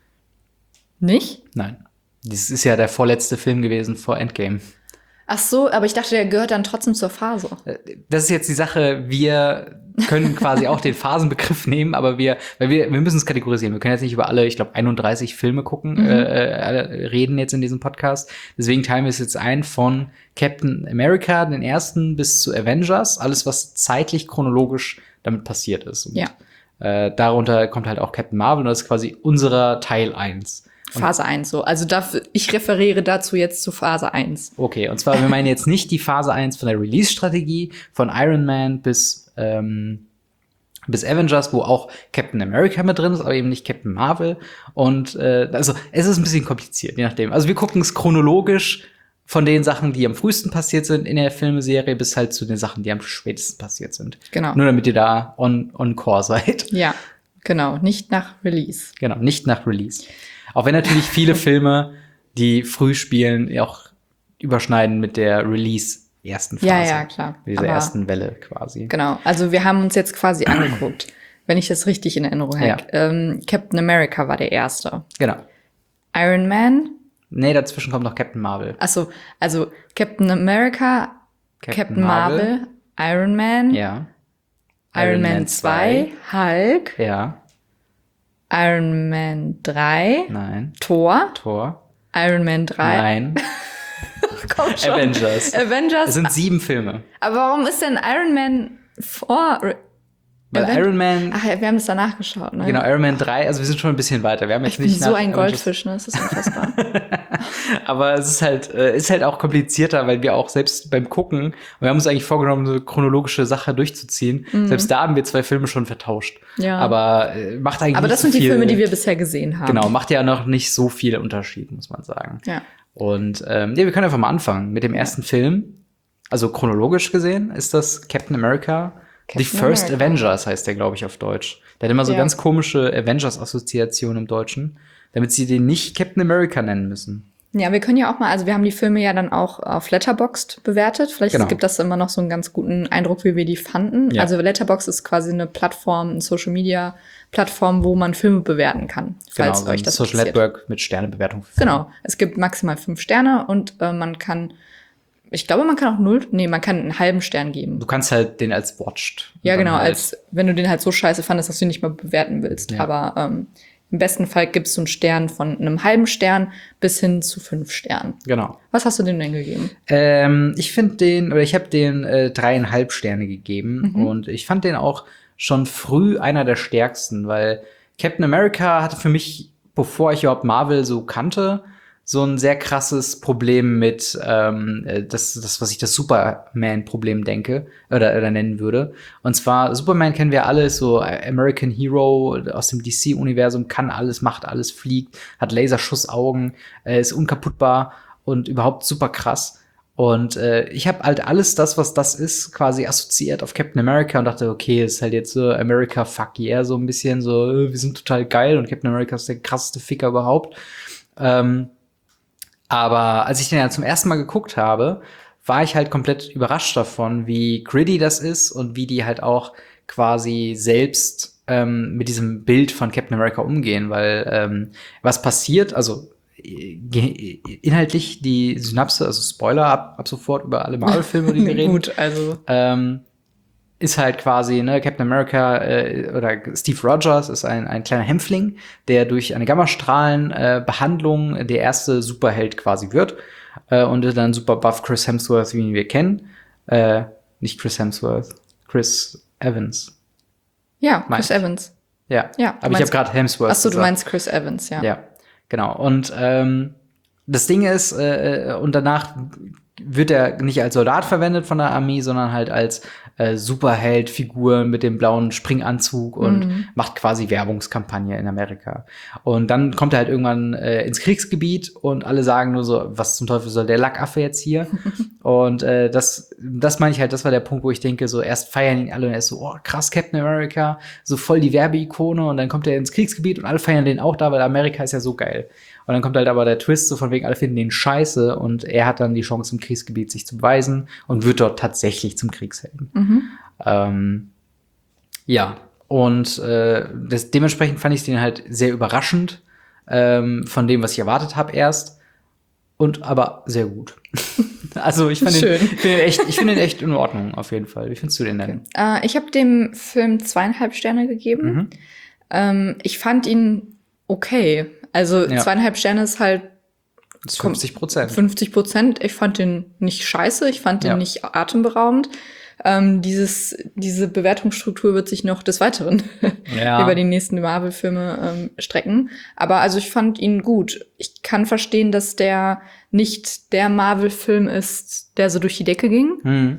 Speaker 1: Nicht?
Speaker 2: Nein. Das ist ja der vorletzte Film gewesen vor Endgame.
Speaker 1: Ach so, aber ich dachte, der gehört dann trotzdem zur Phase.
Speaker 2: Das ist jetzt die Sache, wir können quasi auch den Phasenbegriff nehmen, aber wir, weil wir, wir müssen es kategorisieren. Wir können jetzt nicht über alle, ich glaube, einunddreißig Filme gucken, mhm. äh, reden jetzt in diesem Podcast. Deswegen teilen wir es jetzt ein von Captain America, den ersten, bis zu Avengers. Alles, was zeitlich chronologisch damit passiert ist. Und,
Speaker 1: ja.
Speaker 2: äh, darunter kommt halt auch Captain Marvel und das ist quasi unserer Teil eins.
Speaker 1: Phase eins so. Also dafür, ich referiere dazu jetzt zu Phase eins.
Speaker 2: Okay, und zwar, wir meinen jetzt nicht die Phase eins von der Release-Strategie, von Iron Man bis, ähm, bis Avengers, wo auch Captain America mit drin ist, aber eben nicht Captain Marvel. Und äh, also es ist ein bisschen kompliziert, je nachdem. Also wir gucken es chronologisch von den Sachen, die am frühesten passiert sind in der Filmserie, bis halt zu den Sachen, die am spätesten passiert sind.
Speaker 1: Genau.
Speaker 2: Nur damit ihr da on, on core seid.
Speaker 1: Ja, genau. Nicht nach Release.
Speaker 2: Genau, nicht nach Release. Auch wenn natürlich viele Filme, die früh spielen, auch überschneiden mit der Release-ersten Phase.
Speaker 1: Ja, ja, klar.
Speaker 2: Mit dieser Aber ersten Welle quasi.
Speaker 1: Genau, also wir haben uns jetzt quasi angeguckt, wenn ich das richtig in Erinnerung habe. Ja. Ähm, Captain America war der erste.
Speaker 2: Genau.
Speaker 1: Iron Man.
Speaker 2: Nee, dazwischen kommt noch Captain Marvel.
Speaker 1: Ach so, also Captain America, Captain, Captain Marvel, Marvel, Iron Man.
Speaker 2: Ja.
Speaker 1: Iron, Iron Man zwei, Hulk.
Speaker 2: Ja.
Speaker 1: Iron Man drei.
Speaker 2: Nein.
Speaker 1: Thor.
Speaker 2: Thor.
Speaker 1: Iron Man drei.
Speaker 2: Nein.
Speaker 1: Komm schon.
Speaker 2: Avengers.
Speaker 1: Avengers.
Speaker 2: Es sind sieben Filme.
Speaker 1: Aber warum ist denn Iron Man vor?
Speaker 2: Weil Aven- Iron Man.
Speaker 1: Ach ja, wir haben es danach geschaut, ne?
Speaker 2: Genau, Iron Man drei, also wir sind schon ein bisschen weiter. Wir haben jetzt
Speaker 1: ich
Speaker 2: nicht
Speaker 1: bin so ein Goldfisch, ne? Das ist unfassbar.
Speaker 2: Aber es ist halt, äh, ist halt auch komplizierter, weil wir auch selbst beim Gucken, und wir haben uns eigentlich vorgenommen, so eine chronologische Sache durchzuziehen. Mhm. Selbst da haben wir zwei Filme schon vertauscht.
Speaker 1: Ja.
Speaker 2: Aber äh, macht eigentlich
Speaker 1: Aber das
Speaker 2: nicht so
Speaker 1: sind die
Speaker 2: viel,
Speaker 1: Filme, die wir bisher gesehen haben.
Speaker 2: Genau, macht ja noch nicht so viel Unterschied, muss man sagen.
Speaker 1: Ja.
Speaker 2: Und ähm, ja, wir können einfach mal anfangen mit dem ersten Film. Also chronologisch gesehen ist das Captain America.
Speaker 1: Captain
Speaker 2: The First
Speaker 1: America.
Speaker 2: Avengers heißt der, glaube ich, auf Deutsch. Der hat immer so
Speaker 1: Ja.
Speaker 2: ganz komische Avengers-Assoziationen im Deutschen, damit sie den nicht Captain America nennen müssen.
Speaker 1: Ja, wir können ja auch mal, also wir haben die Filme ja dann auch auf Letterboxd bewertet. Vielleicht
Speaker 2: Genau.
Speaker 1: gibt das immer noch so einen ganz guten Eindruck, wie wir die fanden.
Speaker 2: Ja.
Speaker 1: Also Letterboxd ist quasi eine Plattform, eine Social-Media-Plattform, wo man Filme bewerten kann, falls
Speaker 2: Genau,
Speaker 1: euch
Speaker 2: ein
Speaker 1: das
Speaker 2: Social
Speaker 1: interessiert.
Speaker 2: Network mit Sternebewertung. für Filme.
Speaker 1: Genau, es gibt maximal fünf Sterne und äh, man kann Ich glaube, man kann auch null, nee, man kann einen halben Stern geben.
Speaker 2: Du kannst halt den als watched.
Speaker 1: Ja, genau,
Speaker 2: halt
Speaker 1: als wenn du den halt so scheiße fandest, dass du ihn nicht mal bewerten willst.
Speaker 2: Ja.
Speaker 1: Aber ähm, im besten Fall gibst du einen Stern von einem halben Stern bis hin zu fünf Sternen.
Speaker 2: Genau.
Speaker 1: Was hast du dem denn gegeben?
Speaker 2: Ähm, ich finde den, oder ich habe den äh, dreieinhalb Sterne gegeben.
Speaker 1: Mhm.
Speaker 2: Und ich fand den auch schon früh einer der stärksten, weil Captain America hatte für mich, bevor ich überhaupt Marvel so kannte, so ein sehr krasses Problem mit ähm, das, das, was ich das Superman-Problem denke oder, oder nennen würde. Und zwar, Superman kennen wir alle, ist so American Hero aus dem D C-Universum, kann alles, macht alles, fliegt, hat Laserschussaugen, äh, ist unkaputtbar und überhaupt super krass. Und äh, ich habe halt alles das, was das ist, quasi assoziiert auf Captain America und dachte, okay, ist halt jetzt so America fuck yeah, so ein bisschen so, äh, wir sind total geil und Captain America ist der krasseste Ficker überhaupt. Ähm, Aber als ich den ja zum ersten Mal geguckt habe, war ich halt komplett überrascht davon, wie gritty das ist und wie die halt auch quasi selbst ähm, mit diesem Bild von Captain America umgehen, weil ähm, was passiert, also äh, inhaltlich die Synapse, also Spoiler ab, ab sofort über alle Marvel-Filme, die wir reden.
Speaker 1: Gut, also.
Speaker 2: Ähm, ist halt quasi, ne, Captain America äh, oder Steve Rogers ist ein, ein kleiner Hämpfling, der durch eine Gammastrahlenbehandlung äh, der erste Superheld quasi wird äh, und dann super buff Chris Hemsworth, wie ihn wir kennen. Äh, nicht Chris Hemsworth, Chris Evans.
Speaker 1: Ja, Chris
Speaker 2: Meinst.
Speaker 1: Evans.
Speaker 2: Ja,
Speaker 1: Ja,
Speaker 2: aber ich habe gerade Hemsworth
Speaker 1: Ach so, du
Speaker 2: gesagt.
Speaker 1: meinst Chris Evans, ja.
Speaker 2: Ja, genau. Und ähm, das Ding ist, äh, und danach wird er nicht als Soldat verwendet von der Armee, sondern halt als äh, Superheld-Figur mit dem blauen Springanzug und
Speaker 1: Mhm.
Speaker 2: macht quasi Werbungskampagne in Amerika. Und dann kommt er halt irgendwann äh, ins Kriegsgebiet und alle sagen nur so, was zum Teufel soll der Lackaffe jetzt hier? Und äh, das, das meine ich halt, das war der Punkt, wo ich denke, so erst feiern ihn alle und er ist so, oh krass, Captain America, so voll die Werbeikone und dann kommt er ins Kriegsgebiet und alle feiern den auch da, weil Amerika ist ja so geil. Und dann kommt halt aber der Twist, so von wegen, alle finden den scheiße und er hat dann die Chance im Kriegsgebiet sich zu beweisen und wird dort tatsächlich zum Kriegshelden.
Speaker 1: Mhm.
Speaker 2: Ähm, ja, und äh, das, dementsprechend fand ich den halt sehr überraschend ähm, von dem, was ich erwartet habe erst. Und aber sehr gut. Also ich fand den,
Speaker 1: Schön.
Speaker 2: ich find den echt, ich finde den echt in Ordnung, auf jeden Fall. Wie findest du den denn?
Speaker 1: Äh, ich habe dem Film zweieinhalb Sterne gegeben.
Speaker 2: Mhm.
Speaker 1: Ähm, ich fand ihn okay. Also
Speaker 2: Ja.
Speaker 1: zweieinhalb Sterne ist halt
Speaker 2: Das ist fünfzig Prozent.
Speaker 1: fünfzig Prozent. Ich fand den nicht scheiße, ich fand den
Speaker 2: Ja.
Speaker 1: nicht atemberaubend. Ähm, dieses, diese Bewertungsstruktur wird sich noch des Weiteren
Speaker 2: Ja.
Speaker 1: über die nächsten Marvel-Filme ähm, strecken. Aber also ich fand ihn gut. Ich kann verstehen, dass der nicht der Marvel-Film ist, der so durch die Decke ging.
Speaker 2: Mhm.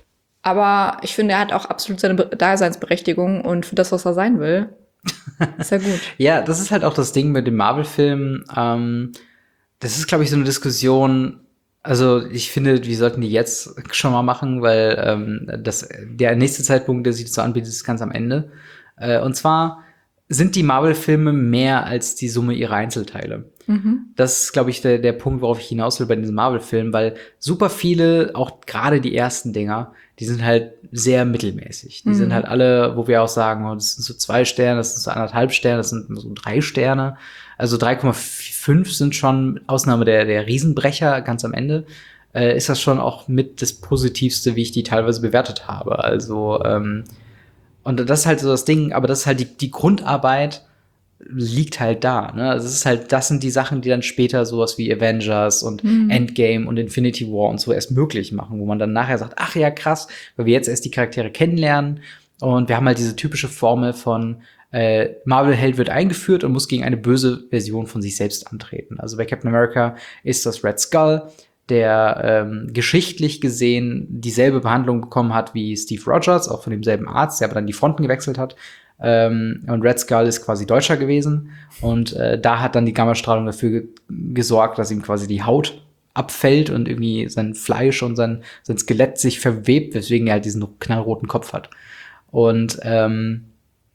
Speaker 1: Aber ich finde, er hat auch absolut seine Be- Daseinsberechtigung und für das, was er sein will, ist er gut.
Speaker 2: Ja, das ist halt auch das Ding mit dem Marvel-Film. Ähm, das ist, glaube ich, so eine Diskussion. Also ich finde, wir sollten die jetzt schon mal machen, weil ähm, das, der nächste Zeitpunkt, der sich so anbietet, ist ganz am Ende. Äh, und zwar sind die Marvel-Filme mehr als die Summe ihrer Einzelteile.
Speaker 1: Mhm.
Speaker 2: Das ist, glaube ich, der, der Punkt, worauf ich hinaus will bei diesen Marvel-Filmen, weil super viele, auch gerade die ersten Dinger, die sind halt sehr mittelmäßig. Die
Speaker 1: Mhm.
Speaker 2: sind halt alle, wo wir auch sagen, oh, das sind so zwei Sterne, das sind so anderthalb Sterne, das sind so drei Sterne. Also drei Komma fünf sind schon, Ausnahme der, der Riesenbrecher ganz am Ende, äh, ist das schon auch mit das Positivste, wie ich die teilweise bewertet habe. Also, ähm, und das ist halt so das Ding, aber das ist halt die, die Grundarbeit liegt halt da, ne? Also es ist halt, das sind die Sachen, die dann später sowas wie Avengers und
Speaker 1: Mhm.
Speaker 2: Endgame und Infinity War und so erst möglich machen, wo man dann nachher sagt, ach ja, krass, weil wir jetzt erst die Charaktere kennenlernen und wir haben halt diese typische Formel von äh, Marvel-Held wird eingeführt und muss gegen eine böse Version von sich selbst antreten. Also bei Captain America ist das Red Skull, der ähm, geschichtlich gesehen dieselbe Behandlung bekommen hat wie Steve Rogers, auch von demselben Arzt, der aber dann die Fronten gewechselt hat. Ähm, und Red Skull ist quasi Deutscher gewesen. Und äh, da hat dann die Gammastrahlung dafür ge gesorgt, dass ihm quasi die Haut abfällt und irgendwie sein Fleisch und sein, sein Skelett sich verwebt, weswegen er halt diesen knallroten Kopf hat. Und ähm,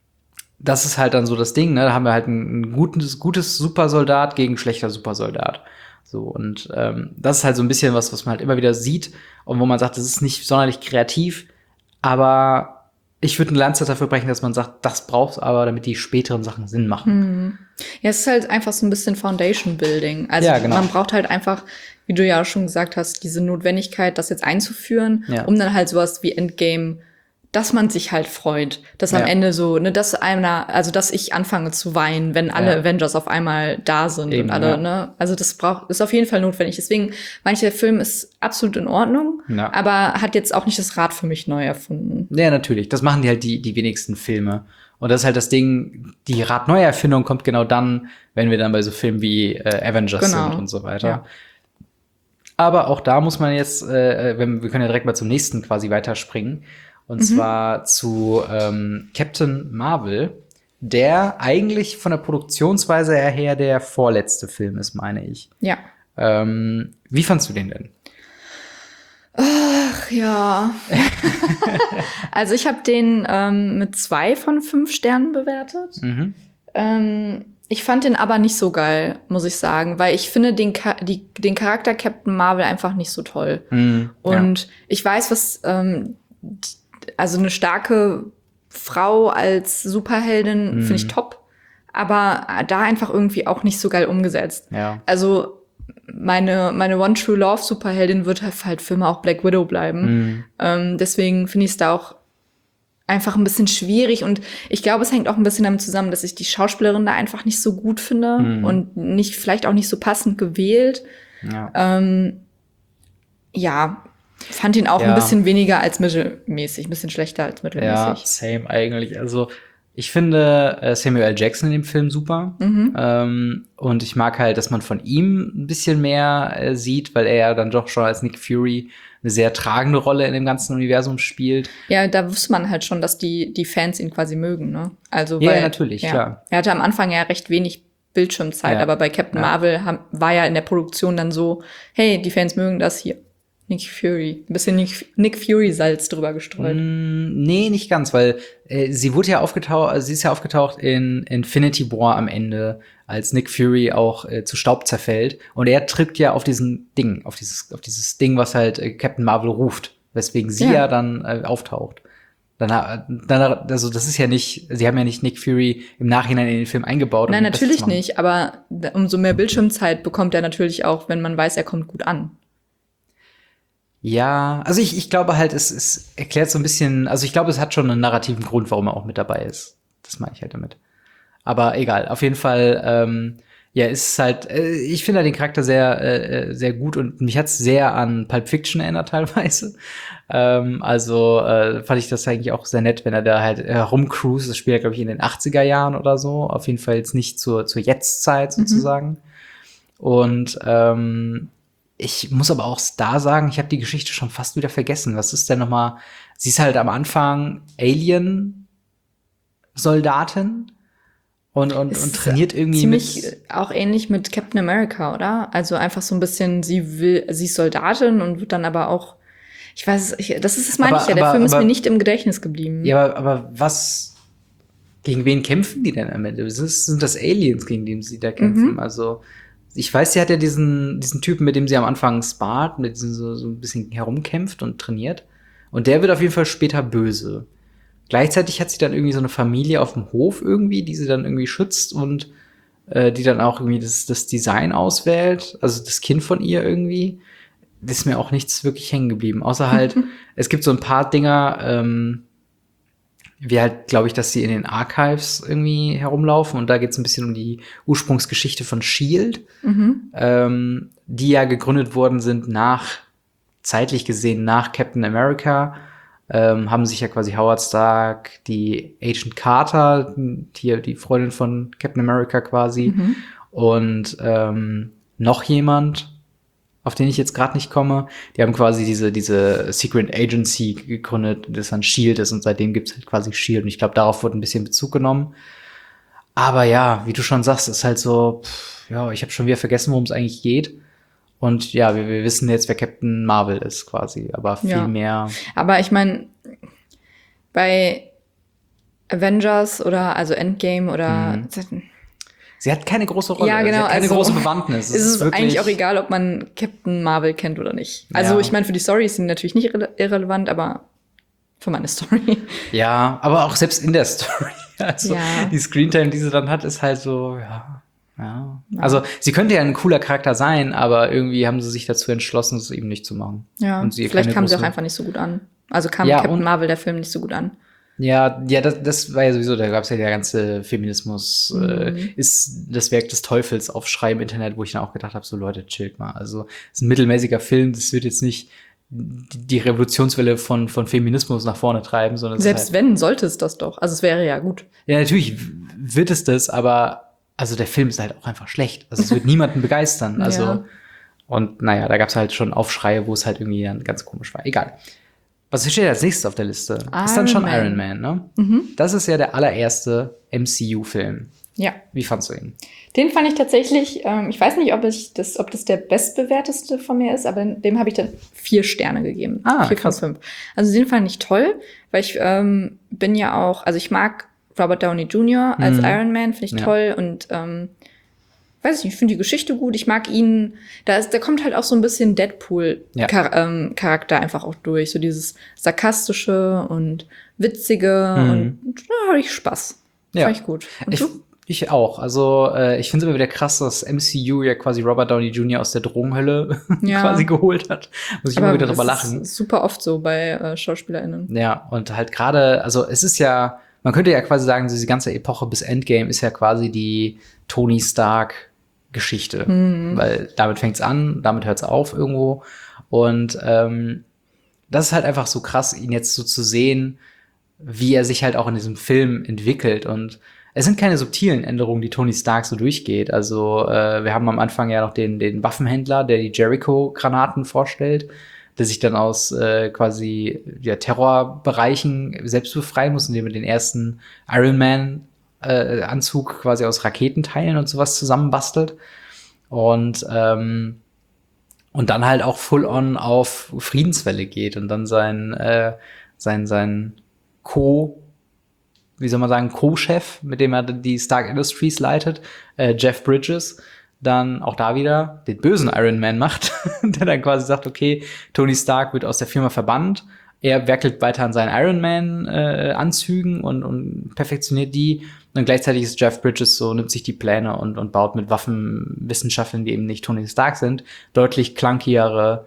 Speaker 2: das ist halt dann so das Ding, ne? Da haben wir halt ein, ein gutes, gutes Supersoldat gegen schlechter Supersoldat. So, und ähm, das ist halt so ein bisschen was, was man halt immer wieder sieht und wo man sagt, das ist nicht sonderlich kreativ, aber ich würde eine Lanze dafür brechen, dass man sagt, das brauchst du aber, damit die späteren Sachen Sinn machen.
Speaker 1: Mhm. Ja, es ist halt einfach so ein bisschen Foundation Building. Also
Speaker 2: Ja, genau.
Speaker 1: man braucht halt einfach, wie du ja auch schon gesagt hast, diese Notwendigkeit, das jetzt einzuführen,
Speaker 2: Ja.
Speaker 1: um dann halt sowas wie Endgame, dass man sich halt freut, dass am
Speaker 2: Ja.
Speaker 1: Ende so, ne, dass einer, also dass ich anfange zu weinen, wenn alle
Speaker 2: Ja.
Speaker 1: Avengers auf einmal da sind
Speaker 2: Eben,
Speaker 1: und alle,
Speaker 2: ja.
Speaker 1: ne, also das braucht, ist auf jeden Fall notwendig. Deswegen, mancher Film ist absolut in Ordnung,
Speaker 2: Ja.
Speaker 1: aber hat jetzt auch nicht das Rad für mich neu erfunden.
Speaker 2: Ja, natürlich. Das machen die halt die, die wenigsten Filme. Und das ist halt das Ding, die Radneuerfindung kommt genau dann, wenn wir dann bei so Filmen wie äh, Avengers
Speaker 1: Genau.
Speaker 2: sind und so weiter.
Speaker 1: Ja.
Speaker 2: Aber auch da muss man jetzt, äh, wenn, wir können ja direkt mal zum nächsten quasi weiterspringen. Und zwar zu ähm, Captain Marvel, der eigentlich von der Produktionsweise her der vorletzte Film ist, meine ich.
Speaker 1: Ja.
Speaker 2: Ähm, wie fandst du den denn?
Speaker 1: Ach ja. Also ich habe den ähm, mit zwei von fünf Sternen bewertet.
Speaker 2: Mhm.
Speaker 1: Ähm, ich fand den aber nicht so geil, muss ich sagen, weil ich finde den, Ka die, den Charakter Captain Marvel einfach nicht so toll.
Speaker 2: Mhm.
Speaker 1: Und ich weiß, was, ähm, also eine starke Frau als Superheldin
Speaker 2: Mhm.
Speaker 1: finde ich top, aber da einfach irgendwie auch nicht so geil umgesetzt.
Speaker 2: Ja.
Speaker 1: Also meine, meine One True Love Superheldin wird halt für immer auch Black Widow bleiben.
Speaker 2: Mhm.
Speaker 1: Ähm, deswegen finde ich es da auch einfach ein bisschen schwierig und ich glaube, es hängt auch ein bisschen damit zusammen, dass ich die Schauspielerin da einfach nicht so gut finde
Speaker 2: Mhm.
Speaker 1: und nicht, vielleicht auch nicht so passend gewählt.
Speaker 2: Ja.
Speaker 1: Ähm, ja, fand ihn auch
Speaker 2: Ja.
Speaker 1: ein bisschen weniger als mittelmäßig, ein bisschen schlechter als
Speaker 2: Ja,
Speaker 1: mittelmäßig.
Speaker 2: same eigentlich. Also ich finde äh, Samuel L. Jackson in dem Film super.
Speaker 1: Mhm.
Speaker 2: Ähm, und ich mag halt, dass man von ihm ein bisschen mehr äh, sieht, weil er ja dann doch schon als Nick Fury eine sehr tragende Rolle in dem ganzen Universum spielt.
Speaker 1: Ja, da wusste man halt schon, dass die, die Fans ihn quasi mögen, ne? Also,
Speaker 2: Ja,
Speaker 1: weil,
Speaker 2: natürlich, klar.
Speaker 1: Er hatte am Anfang ja recht wenig Bildschirmzeit,
Speaker 2: Ja.
Speaker 1: aber bei Captain
Speaker 2: Ja.
Speaker 1: Marvel ham, war ja in der Produktion dann so, hey, die Fans mögen das hier. Nick Fury. Ein bisschen Nick, Nick Fury-Salz drüber gestreut.
Speaker 2: Mm, nee, nicht ganz, weil äh, sie wurde ja aufgetaucht, also sie ist ja aufgetaucht in Infinity War am Ende, als Nick Fury auch äh, zu Staub zerfällt. Und er trifft ja auf diesen Ding, auf dieses, auf dieses Ding, was halt äh, Captain Marvel ruft, weswegen sie
Speaker 1: Ja.
Speaker 2: ja, dann äh, auftaucht. Dann, dann, also das ist ja nicht, sie haben ja nicht Nick Fury im Nachhinein in den Film eingebaut. um
Speaker 1: Nein,
Speaker 2: ihn besser
Speaker 1: natürlich
Speaker 2: zu machen.
Speaker 1: nicht, aber umso mehr Bildschirmzeit bekommt er natürlich auch, wenn man weiß, er kommt gut an.
Speaker 2: Ja, also ich, ich glaube halt, es, es erklärt so ein bisschen, also ich glaube, es hat schon einen narrativen Grund, warum er auch mit dabei ist. Das meine ich halt damit. Aber egal, auf jeden Fall, ähm, ja, ist halt, äh, ich finde halt den Charakter sehr, äh, sehr gut und mich hat's sehr an Pulp Fiction erinnert teilweise. Ähm, also äh, fand ich das eigentlich auch sehr nett, wenn er da halt herumcruist. Das spielt ja, glaube ich, in den achtziger Jahren oder so. Auf jeden Fall jetzt nicht zur, zur Jetztzeit sozusagen. Und ähm, ich muss aber auch da sagen, ich habe die Geschichte schon fast wieder vergessen. Was ist denn noch mal? Sie ist halt am Anfang Alien-Soldatin und, und,
Speaker 1: Ist
Speaker 2: und trainiert irgendwie
Speaker 1: ziemlich
Speaker 2: mit.
Speaker 1: auch ähnlich mit Captain America, oder? Also einfach so ein bisschen, sie will, sie ist Soldatin und wird dann aber auch, ich weiß, ich, das ist, das meine
Speaker 2: Aber-
Speaker 1: ich ja, der
Speaker 2: aber-
Speaker 1: Film ist
Speaker 2: aber-
Speaker 1: mir nicht im Gedächtnis geblieben.
Speaker 2: Ja, aber, aber was, gegen wen kämpfen die denn am Ende? Das ist- Sind das Aliens, gegen die sie da kämpfen?
Speaker 1: Mhm.
Speaker 2: Also, ich weiß, sie hat ja diesen, diesen Typen, mit dem sie am Anfang spart, mit diesem so, so ein bisschen herumkämpft und trainiert. Und der wird auf jeden Fall später böse. Gleichzeitig hat sie dann irgendwie so eine Familie auf dem Hof irgendwie, die sie dann irgendwie schützt und äh, die dann auch irgendwie das, das Design auswählt, also das Kind von ihr irgendwie. Das ist mir auch nichts wirklich hängen geblieben. Außer halt, es gibt so ein paar Dinger, ähm, wie halt, glaube ich, dass sie in den Archives irgendwie herumlaufen und da geht es ein bisschen um die Ursprungsgeschichte von Shield,
Speaker 1: Mhm.
Speaker 2: ähm, die ja gegründet worden sind nach, zeitlich gesehen nach Captain America, ähm, haben sich ja quasi Howard Stark, die Agent Carter, die, die Freundin von Captain America quasi,
Speaker 1: Mhm.
Speaker 2: und ähm, noch jemand, auf den ich jetzt gerade nicht komme, die haben quasi diese, diese Secret Agency gegründet, das dann Shield ist und seitdem gibt's halt quasi Shield und ich glaube, darauf wurde ein bisschen Bezug genommen. Aber ja, wie du schon sagst, ist halt so, pff, ja, ich habe schon wieder vergessen, worum es eigentlich geht. Und ja, wir, wir wissen jetzt, wer Captain Marvel ist quasi, aber viel
Speaker 1: Ja.
Speaker 2: mehr.
Speaker 1: Aber ich meine, bei Avengers oder also Endgame oder
Speaker 2: Mhm. Sie hat keine große Rolle,
Speaker 1: Ja, genau,
Speaker 2: sie hat keine
Speaker 1: also
Speaker 2: große Bewandtnis.
Speaker 1: ist es
Speaker 2: wirklich-
Speaker 1: eigentlich auch egal, ob man Captain Marvel kennt oder nicht. Also
Speaker 2: Ja.
Speaker 1: ich meine, für die Story ist sie natürlich nicht irre irrelevant, aber für meine Story.
Speaker 2: Ja, aber auch selbst in der Story. Also
Speaker 1: Ja.
Speaker 2: die Screentime, die sie dann hat, ist halt so, ja, ja. Also sie könnte ja ein cooler Charakter sein, aber irgendwie haben sie sich dazu entschlossen, es eben nicht zu machen.
Speaker 1: Ja,
Speaker 2: Und sie
Speaker 1: vielleicht
Speaker 2: keine
Speaker 1: kam sie auch
Speaker 2: große-
Speaker 1: einfach nicht so gut an. Also kam
Speaker 2: Ja,
Speaker 1: Captain
Speaker 2: und-
Speaker 1: Marvel, der Film, nicht so gut an.
Speaker 2: Ja, ja, das, das war ja sowieso, da gab es ja der ganze Feminismus,
Speaker 1: Mhm.
Speaker 2: äh, ist das Werk des Teufels Aufschrei im Internet, wo ich dann auch gedacht habe, so Leute, chillt mal. Also es ist ein mittelmäßiger Film, das wird jetzt nicht die die Revolutionswelle von, von Feminismus nach vorne treiben, sondern es
Speaker 1: Selbst
Speaker 2: ist halt,
Speaker 1: wenn, sollte es das doch. Also es wäre ja gut.
Speaker 2: ja, natürlich w- wird es das, aber also der Film ist halt auch einfach schlecht. Also es wird niemanden begeistern. Also,
Speaker 1: Ja.
Speaker 2: und naja, da gab es halt schon Aufschreie, wo es halt irgendwie dann ganz komisch war. Egal. Was steht als nächstes auf der Liste? ist dann
Speaker 1: Iron
Speaker 2: schon
Speaker 1: Man.
Speaker 2: Iron Man, ne?
Speaker 1: Mhm.
Speaker 2: Das ist ja der allererste M C U-Film.
Speaker 1: Ja.
Speaker 2: Wie fandst du ihn?
Speaker 1: Den fand ich tatsächlich, ähm, ich weiß nicht, ob ich das, ob das der bestbewerteste von mir ist, aber dem habe ich dann vier Sterne gegeben.
Speaker 2: Ah,
Speaker 1: vier
Speaker 2: krass.
Speaker 1: von fünf. Also den fand ich toll, weil ich ähm, bin ja auch, also ich mag Robert Downey Junior als
Speaker 2: Mhm.
Speaker 1: Iron Man, finde ich
Speaker 2: Ja.
Speaker 1: toll und ähm, weiß ich nicht, ich finde die Geschichte gut. Ich mag ihn, da ist, da kommt halt auch so ein bisschen
Speaker 2: Ja.
Speaker 1: Deadpool-Charakter einfach auch durch. So dieses sarkastische und witzige
Speaker 2: Mhm.
Speaker 1: und da habe ich Spaß.
Speaker 2: Ja.
Speaker 1: Fand ich gut. Und
Speaker 2: Ich,
Speaker 1: du?
Speaker 2: ich auch. Also äh, ich finde es immer wieder krass, dass M C U ja quasi Robert Downey Junior aus der Drogenhölle
Speaker 1: Ja.
Speaker 2: quasi geholt hat. Muss ich immer wieder drüber
Speaker 1: das
Speaker 2: lachen.
Speaker 1: ist super oft so bei äh, SchauspielerInnen.
Speaker 2: Ja, und halt gerade, also es ist ja, man könnte ja quasi sagen, diese ganze Epoche bis Endgame ist ja quasi die Tony Stark-Geschichte.
Speaker 1: Mhm.
Speaker 2: Weil damit fängt's an, damit hört's auf irgendwo. Und ähm, das ist halt einfach so krass, ihn jetzt so zu sehen, wie er sich halt auch in diesem Film entwickelt. Und es sind keine subtilen Änderungen, die Tony Stark so durchgeht. Also äh, wir haben am Anfang ja noch den, den Waffenhändler, der die Jericho-Granaten vorstellt, der sich dann aus äh, quasi ja, Terrorbereichen selbst befreien muss, indem er den ersten Iron Man äh, Anzug quasi aus Raketenteilen und sowas zusammenbastelt. Und ähm, und dann halt auch full on auf Friedenswelle geht und dann sein äh, sein sein Co wie soll man sagen, Co-Chef, mit dem er die Stark Industries leitet, äh, Jeff Bridges, dann auch da wieder den bösen Iron Man macht, der dann quasi sagt, okay, Tony Stark wird aus der Firma verbannt, er werkelt weiter an seinen Iron Man äh, Anzügen und, und perfektioniert die. Und gleichzeitig ist Jeff Bridges so, nimmt sich die Pläne und, und baut mit Waffenwissenschaftlern, die eben nicht Tony Stark sind, deutlich clunkigere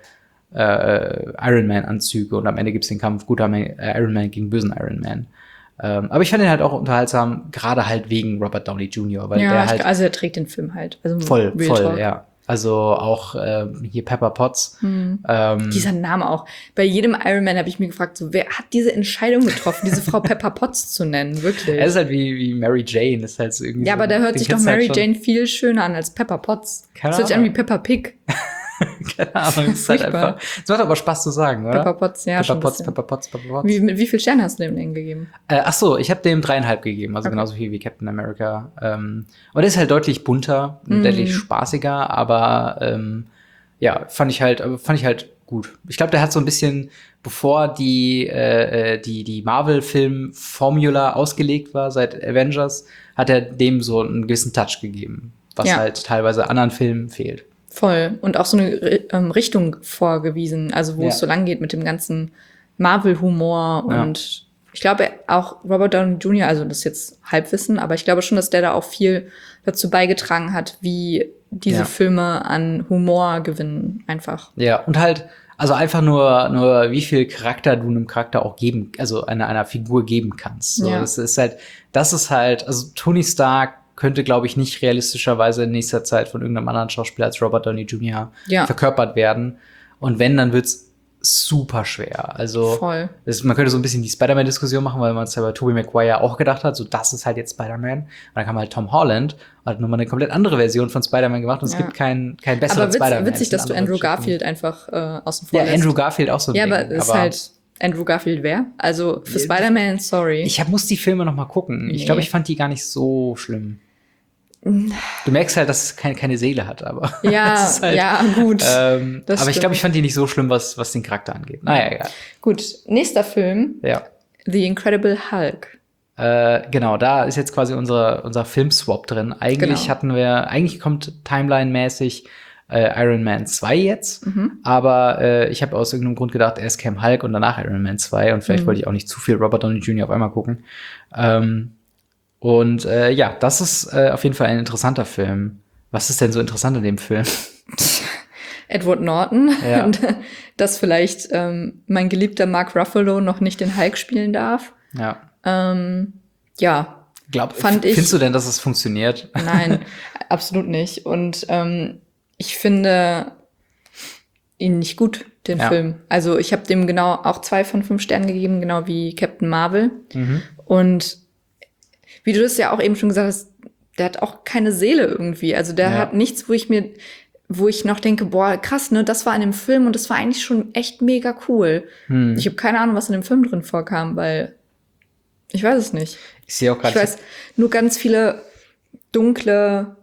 Speaker 2: äh, Iron Man Anzüge. Und am Ende gibt's den Kampf guter Man, äh, Iron Man gegen bösen Iron Man. Ähm, aber ich fand ihn halt auch unterhaltsam, gerade halt wegen Robert Downey Junior, weil
Speaker 1: Ja,
Speaker 2: der
Speaker 1: ich,
Speaker 2: halt
Speaker 1: also er trägt den Film halt. Also
Speaker 2: voll,
Speaker 1: Real
Speaker 2: voll,
Speaker 1: Talk.
Speaker 2: ja. Also auch ähm, hier Pepper Potts.
Speaker 1: Hm.
Speaker 2: Ähm,
Speaker 1: Dieser Name auch. Bei jedem Iron Man habe ich mir gefragt, so, wer hat diese Entscheidung getroffen, diese Frau Pepper Potts zu nennen? Wirklich.
Speaker 2: er ist halt wie, wie Mary Jane, ist halt so irgendwie.
Speaker 1: Ja,
Speaker 2: so,
Speaker 1: aber da hört
Speaker 2: den
Speaker 1: sich doch
Speaker 2: kennst du
Speaker 1: Mary
Speaker 2: halt schon.
Speaker 1: Jane viel schöner an als Pepper Potts.
Speaker 2: Keine
Speaker 1: Das hört sich an wie
Speaker 2: Ahnung.
Speaker 1: Peppa Pig.
Speaker 2: Keine Ahnung, es ist halt
Speaker 1: Furchtbar.
Speaker 2: einfach. Es macht aber Spaß zu sagen, oder?
Speaker 1: Pepper Potts, ja,
Speaker 2: Pepper
Speaker 1: schon ein
Speaker 2: Potts,
Speaker 1: bisschen.
Speaker 2: Pepper Potts, Pepper Potts.
Speaker 1: Wie, mit wie viel Sterne hast du dem denn gegeben?
Speaker 2: Äh, ach so, ich habe dem dreieinhalb gegeben, also
Speaker 1: Okay.
Speaker 2: genauso viel wie Captain America. Ähm, und der ist halt deutlich bunter, und
Speaker 1: Mhm.
Speaker 2: deutlich spaßiger, aber ähm, ja, fand ich halt, aber fand ich halt gut. Ich glaube, der hat so ein bisschen, bevor die äh, die die Marvel-Film-Formula ausgelegt war seit Avengers, hat er dem so einen gewissen Touch gegeben, was
Speaker 1: Ja.
Speaker 2: halt teilweise anderen Filmen fehlt.
Speaker 1: Voll. Und auch so eine ähm, Richtung vorgewiesen, also wo
Speaker 2: Ja.
Speaker 1: es so lang geht mit dem ganzen Marvel-Humor und ich glaube auch Robert Downey Junior, also das ist jetzt Halbwissen, aber ich glaube schon, dass der da auch viel dazu beigetragen hat, wie diese
Speaker 2: Ja.
Speaker 1: Filme an Humor gewinnen, einfach.
Speaker 2: Ja, und halt, also einfach nur, nur wie viel Charakter du einem Charakter auch geben, also einer, einer Figur geben kannst. So,
Speaker 1: Ja.
Speaker 2: das ist halt, das ist halt, also Tony Stark könnte, glaube ich, nicht realistischerweise in nächster Zeit von irgendeinem anderen Schauspieler als Robert Downey Junior
Speaker 1: Ja.
Speaker 2: verkörpert werden. Und wenn, dann wird's super schwer. Also
Speaker 1: Voll.
Speaker 2: das, man könnte so ein bisschen die Spider-Man-Diskussion machen, weil man es ja bei Tobey Maguire auch gedacht hat, so das ist halt jetzt Spider-Man. Und dann kam halt Tom Holland, hat nochmal eine komplett andere Version von Spider-Man gemacht und es
Speaker 1: Ja.
Speaker 2: gibt keinen keinen besseren
Speaker 1: Aber witz,
Speaker 2: Spider-Man.
Speaker 1: witzig,
Speaker 2: Es sind
Speaker 1: dass du
Speaker 2: andere
Speaker 1: Andrew
Speaker 2: Geschichten.
Speaker 1: Garfield einfach äh, außen vor
Speaker 2: Ja,
Speaker 1: lässt.
Speaker 2: Andrew Garfield auch so ein
Speaker 1: Ja,
Speaker 2: Ding.
Speaker 1: aber es ist halt Andrew Garfield wer? Also für
Speaker 2: Ja,
Speaker 1: Spider-Man, sorry.
Speaker 2: Ich hab, muss die Filme noch mal gucken. Ich
Speaker 1: Nee.
Speaker 2: glaube, ich fand die gar nicht so schlimm. Du merkst halt, dass es keine, keine Seele hat, aber
Speaker 1: ja,
Speaker 2: es ist halt,
Speaker 1: ja, gut.
Speaker 2: Ähm,
Speaker 1: Das
Speaker 2: aber ich
Speaker 1: stimmt.
Speaker 2: glaube, ich fand die nicht so schlimm, was, was den Charakter angeht. Naja, egal.
Speaker 1: Gut, nächster Film,
Speaker 2: Ja.
Speaker 1: The Incredible Hulk.
Speaker 2: Äh, genau, da ist jetzt quasi unser, unser Filmswap drin. Eigentlich
Speaker 1: Genau.
Speaker 2: hatten wir, eigentlich kommt Timeline-mäßig äh, Iron Man zwei jetzt.
Speaker 1: Mhm.
Speaker 2: Aber äh, ich habe aus irgendeinem Grund gedacht, erst Cam Hulk und danach Iron Man zwei. Und vielleicht
Speaker 1: Mhm.
Speaker 2: wollte ich auch nicht zu viel Robert Downey Junior auf einmal gucken. Ähm, und äh, ja, das ist äh, auf jeden Fall ein interessanter Film. Was ist denn so interessant an dem Film?
Speaker 1: Edward Norton,
Speaker 2: Ja.
Speaker 1: dass vielleicht ähm, mein geliebter Mark Ruffalo noch nicht den Hulk spielen darf.
Speaker 2: Ja.
Speaker 1: Ähm, ja,
Speaker 2: Glaub,
Speaker 1: fand ich.
Speaker 2: Findest du denn, dass es funktioniert?
Speaker 1: Nein, absolut nicht. Und ähm, ich finde ihn nicht gut, den
Speaker 2: Ja.
Speaker 1: Film. Also ich habe dem genau auch zwei von fünf Sternen gegeben, genau wie Captain Marvel.
Speaker 2: Mhm.
Speaker 1: Und wie du das ja auch eben schon gesagt hast, der hat auch keine Seele irgendwie. Also der
Speaker 2: Ja.
Speaker 1: hat nichts, wo ich mir, wo ich noch denke, boah, krass, ne, das war in dem Film und das war eigentlich schon echt mega cool.
Speaker 2: Hm.
Speaker 1: Ich habe keine Ahnung, was in dem Film drin vorkam, weil ich weiß es nicht.
Speaker 2: Ich sehe auch
Speaker 1: Ich
Speaker 2: gerade.
Speaker 1: weiß nur ganz viele dunkle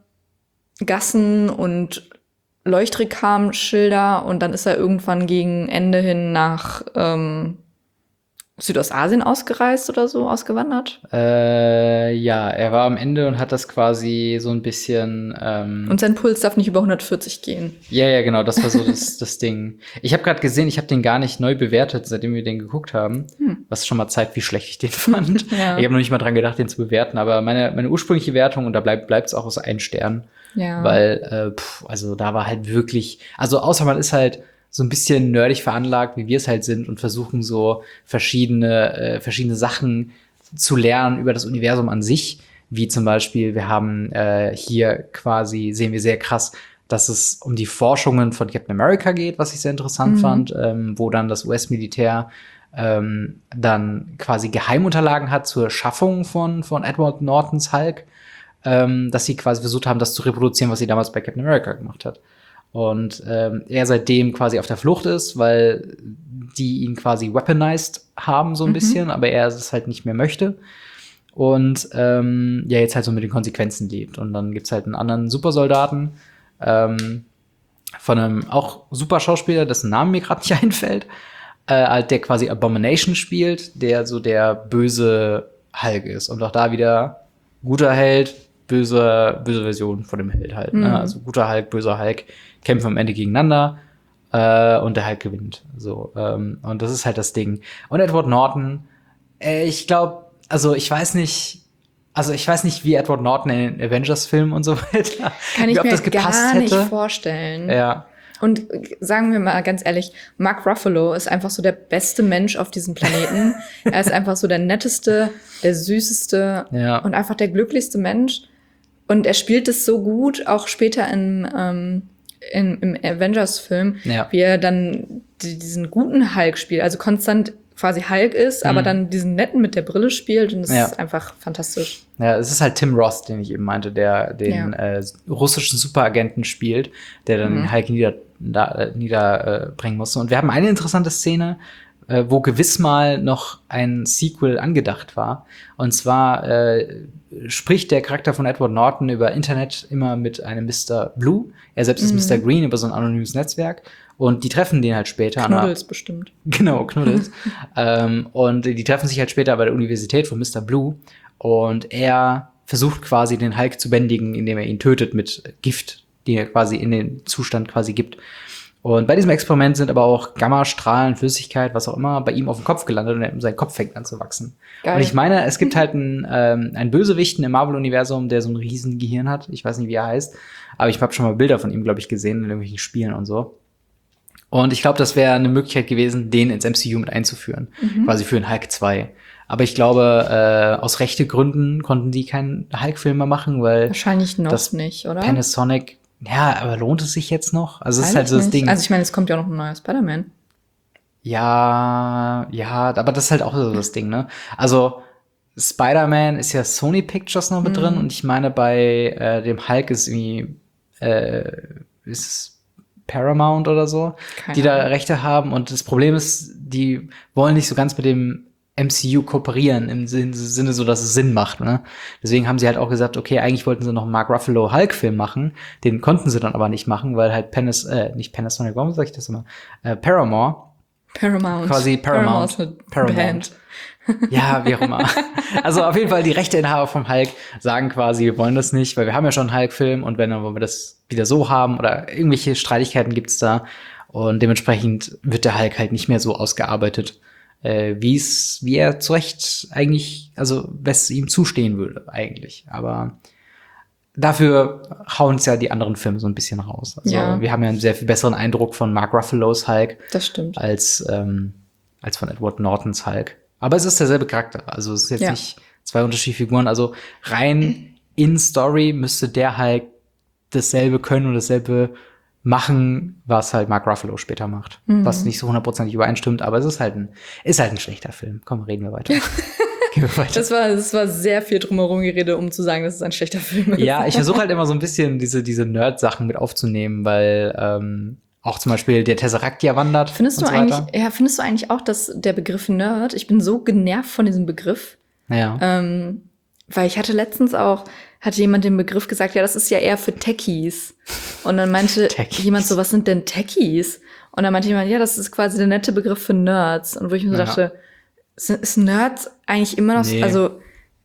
Speaker 1: Gassen und Leuchtreklamschilder und dann ist er irgendwann gegen Ende hin nach ähm, Südostasien ausgereist oder so, ausgewandert.
Speaker 2: Äh, ja, er war am Ende und hat das quasi so ein bisschen. Ähm,
Speaker 1: Und sein Puls darf nicht über hundertvierzig gehen.
Speaker 2: ja, ja, genau, das war so das, das Ding. Ich habe gerade gesehen, ich habe den gar nicht neu bewertet, seitdem wir den geguckt haben.
Speaker 1: Hm.
Speaker 2: Was schon mal zeigt, wie schlecht ich den fand.
Speaker 1: Ja.
Speaker 2: Ich habe noch nicht mal dran gedacht, den zu bewerten, aber meine, meine ursprüngliche Wertung, und da bleibt es auch aus ein Stern,
Speaker 1: Ja.
Speaker 2: weil, äh, pff, also da war halt wirklich, also außer man ist halt so ein bisschen nerdig veranlagt, wie wir es halt sind, und versuchen so verschiedene, äh, verschiedene Sachen zu lernen über das Universum an sich, wie zum Beispiel, wir haben äh, hier quasi, sehen wir sehr krass, dass es um die Forschungen von Captain America geht, was ich sehr interessant
Speaker 1: Mhm.
Speaker 2: fand, ähm, wo dann das U S-Militär ähm, dann quasi Geheimunterlagen hat zur Schaffung von, von Edward Nortons Hulk, ähm, dass sie quasi versucht haben, das zu reproduzieren, was sie damals bei Captain America gemacht hat. Und ähm, er seitdem quasi auf der Flucht ist, weil die ihn quasi weaponized haben so ein
Speaker 1: Mhm.
Speaker 2: bisschen, aber er es halt nicht mehr möchte. Und ähm, ja, jetzt halt so mit den Konsequenzen lebt. Und dann gibt's halt einen anderen Supersoldaten ähm, von einem auch super Schauspieler, dessen Name mir gerade nicht einfällt, äh, halt der quasi Abomination spielt, der so der böse Hulk ist. Und auch da wieder guter Held, böse, böse Version von dem Held halt.
Speaker 1: Mhm.
Speaker 2: Ne? Also guter Hulk, böser Hulk kämpfen am Ende gegeneinander äh, und der Hulk gewinnt. So, ähm, und das ist halt das Ding. Und Edward Norton, äh, ich glaube, also ich weiß nicht, also ich weiß nicht, wie Edward Norton in den Avengers-Filmen und so weiter,
Speaker 1: Kann ich
Speaker 2: ob
Speaker 1: mir
Speaker 2: das gepasst
Speaker 1: gar nicht
Speaker 2: hätte.
Speaker 1: vorstellen.
Speaker 2: Ja,
Speaker 1: Und sagen wir mal ganz ehrlich, Mark Ruffalo ist einfach so der beste Mensch auf diesem Planeten. Er ist einfach so der netteste, der süßeste
Speaker 2: Ja.
Speaker 1: und einfach der glücklichste Mensch. Und er spielt es so gut, auch später in, ähm, in, im Avengers-Film,
Speaker 2: Ja.
Speaker 1: wie er dann die, diesen guten Hulk spielt. Also konstant quasi Hulk ist, aber
Speaker 2: Mhm.
Speaker 1: dann diesen netten mit der Brille spielt. Und das
Speaker 2: Ja.
Speaker 1: ist einfach fantastisch.
Speaker 2: Ja, es ist halt Tim Roth, den ich eben meinte, der den
Speaker 1: Ja.
Speaker 2: äh, russischen Superagenten spielt, der dann
Speaker 1: Mhm.
Speaker 2: den Hulk nieder, da, äh, niederbringen musste. Und wir haben eine interessante Szene, äh, wo gewiss mal noch ein Sequel angedacht war. Und zwar äh, spricht der Charakter von Edward Norton über Internet immer mit einem Mister Blue. Er selbst ist
Speaker 1: Mhm.
Speaker 2: Mister Green über so ein anonymes Netzwerk. Und die treffen den halt später. an einer-
Speaker 1: Knuddels bestimmt.
Speaker 2: Genau, Knuddels. ähm, und die treffen sich halt später bei der Universität von Mister Blue. Und er versucht quasi den Hulk zu bändigen, indem er ihn tötet mit Gift, die er quasi in den Zustand quasi gibt. Und bei diesem Experiment sind aber auch Gammastrahlen, Flüssigkeit, was auch immer, bei ihm auf dem Kopf gelandet und er- sein Kopf fängt an zu wachsen.
Speaker 1: Geil.
Speaker 2: Und ich meine, es gibt halt einen, ähm, einen Bösewichten im Marvel-Universum, der so ein riesen Gehirn hat. Ich weiß nicht, wie er heißt. Aber ich habe schon mal Bilder von ihm, glaube ich, gesehen in irgendwelchen Spielen und so. Und ich glaube, das wäre eine Möglichkeit gewesen, den ins M C U mit einzuführen.
Speaker 1: Mhm.
Speaker 2: Quasi für einen Hulk zwei. Aber ich glaube, äh, aus rechte Gründen konnten die keinen Hulk-Film mehr machen, weil
Speaker 1: Wahrscheinlich noch
Speaker 2: das
Speaker 1: nicht, oder?
Speaker 2: Panasonic, ja, aber lohnt es sich jetzt noch? Also, es
Speaker 1: Weiß
Speaker 2: ist halt
Speaker 1: ich
Speaker 2: so das
Speaker 1: nicht.
Speaker 2: Ding.
Speaker 1: Also ich meine, es kommt ja auch noch ein neuer Spider-Man.
Speaker 2: Ja, ja, aber das ist halt auch so das Ding, ne? Also, Spider-Man ist ja Sony Pictures noch mit
Speaker 1: Mhm.
Speaker 2: drin und ich meine, bei äh, dem Hulk ist irgendwie, äh, ist es Paramount oder so,
Speaker 1: Keine
Speaker 2: die da
Speaker 1: Ahnung.
Speaker 2: Rechte haben. Und das Problem ist, die wollen nicht so ganz mit dem M C U kooperieren, im Sin- Sinne so, dass es Sinn macht. Ne? Deswegen haben sie halt auch gesagt, okay, eigentlich wollten sie noch einen Mark Ruffalo Hulk-Film machen. Den konnten sie dann aber nicht machen, weil halt Panas, äh, nicht Panasonic, warum sag ich das immer? Äh, Paramore,
Speaker 1: Paramount.
Speaker 2: quasi Paramount.
Speaker 1: ist eine
Speaker 2: Paramount.
Speaker 1: Band.
Speaker 2: Ja, wie auch immer. Also auf jeden Fall, die Rechteinhaber vom Hulk sagen quasi, wir wollen das nicht, weil wir haben ja schon einen Hulk-Film und wenn dann wollen wir das wieder so haben oder irgendwelche Streitigkeiten gibt's da. Und dementsprechend wird der Hulk halt nicht mehr so ausgearbeitet, äh, wie es, wie er zu Recht eigentlich, also was ihm zustehen würde eigentlich. Aber dafür hauen es ja die anderen Filme so ein bisschen raus. Also
Speaker 1: Ja.
Speaker 2: wir haben ja einen sehr viel besseren Eindruck von Mark Ruffalo's Hulk
Speaker 1: Das stimmt.
Speaker 2: als ähm, als von Edward Nortons Hulk. Aber es ist derselbe Charakter. Also es ist jetzt
Speaker 1: Ja.
Speaker 2: nicht zwei unterschiedliche Figuren. Also rein in Story müsste der Hulk dasselbe können und dasselbe machen, was halt Mark Ruffalo später macht.
Speaker 1: Mhm.
Speaker 2: Was nicht so hundertprozentig übereinstimmt, aber es ist halt ein, ist halt ein schlechter Film. Komm, reden wir weiter. Gehen wir weiter.
Speaker 1: Das war, das war sehr viel drumherum geredet, um zu sagen, dass es ein schlechter Film ist.
Speaker 2: Ja, ich versuche halt immer so ein bisschen diese, diese Nerd-Sachen mit aufzunehmen, weil ähm, auch zum Beispiel der Tesseract ja wandert.
Speaker 1: Findest
Speaker 2: und
Speaker 1: du
Speaker 2: so
Speaker 1: eigentlich,
Speaker 2: weiter.
Speaker 1: ja, findest du eigentlich auch, dass der Begriff Nerd, ich bin so genervt von diesem Begriff,
Speaker 2: Ja.
Speaker 1: ähm, weil ich hatte letztens auch, hatte jemand den Begriff gesagt, ja, das ist ja eher für Techies. Und dann meinte
Speaker 2: Techies.
Speaker 1: jemand so, was sind denn Techies? Und dann meinte jemand, ja, das ist quasi der nette Begriff für Nerds. Und wo ich mir so
Speaker 2: Ja.
Speaker 1: dachte, ist, ist Nerds eigentlich immer noch, so-
Speaker 2: Nee.
Speaker 1: also,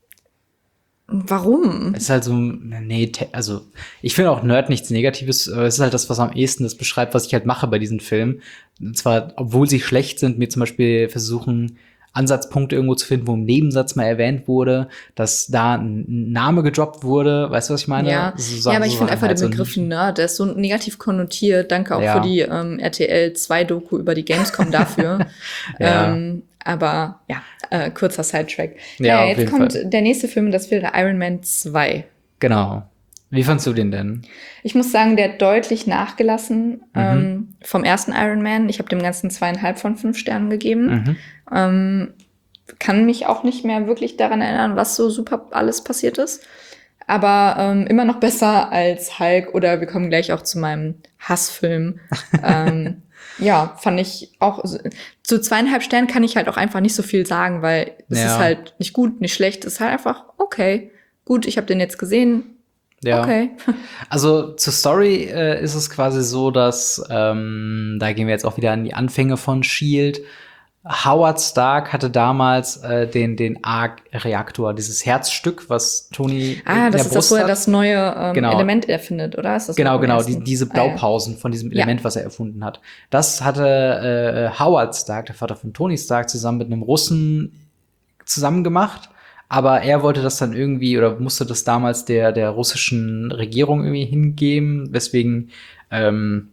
Speaker 1: warum?
Speaker 2: Es ist halt so, nee, te- also ich finde auch Nerd nichts Negatives, aber es ist halt das, was am ehesten das beschreibt, was ich halt mache bei diesen Filmen. Und zwar, obwohl sie schlecht sind, mir zum Beispiel versuchen, Ansatzpunkte irgendwo zu finden, wo im Nebensatz mal erwähnt wurde, dass da ein Name gedroppt wurde. Weißt du, was ich meine?
Speaker 1: Ja,
Speaker 2: So,
Speaker 1: ja, aber
Speaker 2: so
Speaker 1: ich finde einfach
Speaker 2: halt
Speaker 1: den
Speaker 2: so
Speaker 1: Begriff
Speaker 2: ein-
Speaker 1: Nerd, der ist so negativ konnotiert. Danke auch
Speaker 2: Ja.
Speaker 1: für die ähm, R T L zwei Doku über die Gamescom dafür.
Speaker 2: Ja.
Speaker 1: ähm, aber ja, äh, kurzer Sidetrack.
Speaker 2: Ja,
Speaker 1: Ja,
Speaker 2: auf
Speaker 1: jetzt
Speaker 2: jeden
Speaker 1: kommt
Speaker 2: Fall.
Speaker 1: der nächste Film, das wäre Iron Man zwei.
Speaker 2: Genau. Wie fandst du den denn?
Speaker 1: Ich muss sagen, der hat deutlich nachgelassen
Speaker 2: Mhm.
Speaker 1: ähm, vom ersten Iron Man. Ich habe dem Ganzen zweieinhalb von fünf Sternen gegeben.
Speaker 2: Mhm.
Speaker 1: Ähm, kann mich auch nicht mehr wirklich daran erinnern, was so super alles passiert ist. Aber ähm, immer noch besser als Hulk oder wir kommen gleich auch zu meinem Hassfilm. ähm, ja, fand ich auch, zu zweieinhalb Sternen kann ich halt auch einfach nicht so viel sagen, weil es
Speaker 2: Ja.
Speaker 1: ist halt nicht gut, nicht schlecht, es ist halt einfach okay. Gut, ich habe den jetzt gesehen.
Speaker 2: Ja.
Speaker 1: Okay.
Speaker 2: Also zur Story äh, ist es quasi so, dass ähm, da gehen wir jetzt auch wieder an die Anfänge von Shield. Howard Stark hatte damals äh, den den Arc-Reaktor, dieses Herzstück, was Tony
Speaker 1: Ah,
Speaker 2: in
Speaker 1: das
Speaker 2: der
Speaker 1: ist das,
Speaker 2: Brust
Speaker 1: wo er
Speaker 2: hat.
Speaker 1: das neue ähm,
Speaker 2: Genau.
Speaker 1: Element erfindet, oder? Ist das
Speaker 2: Genau,
Speaker 1: auch im
Speaker 2: genau,
Speaker 1: ersten?
Speaker 2: die, diese
Speaker 1: Ah, ja.
Speaker 2: Blaupausen von diesem
Speaker 1: Ja.
Speaker 2: Element, was er erfunden hat. Das hatte äh, Howard Stark, der Vater von Tony Stark, zusammen mit einem Russen zusammen gemacht. Aber er wollte das dann irgendwie oder musste das damals der der russischen Regierung irgendwie hingeben, weswegen ähm,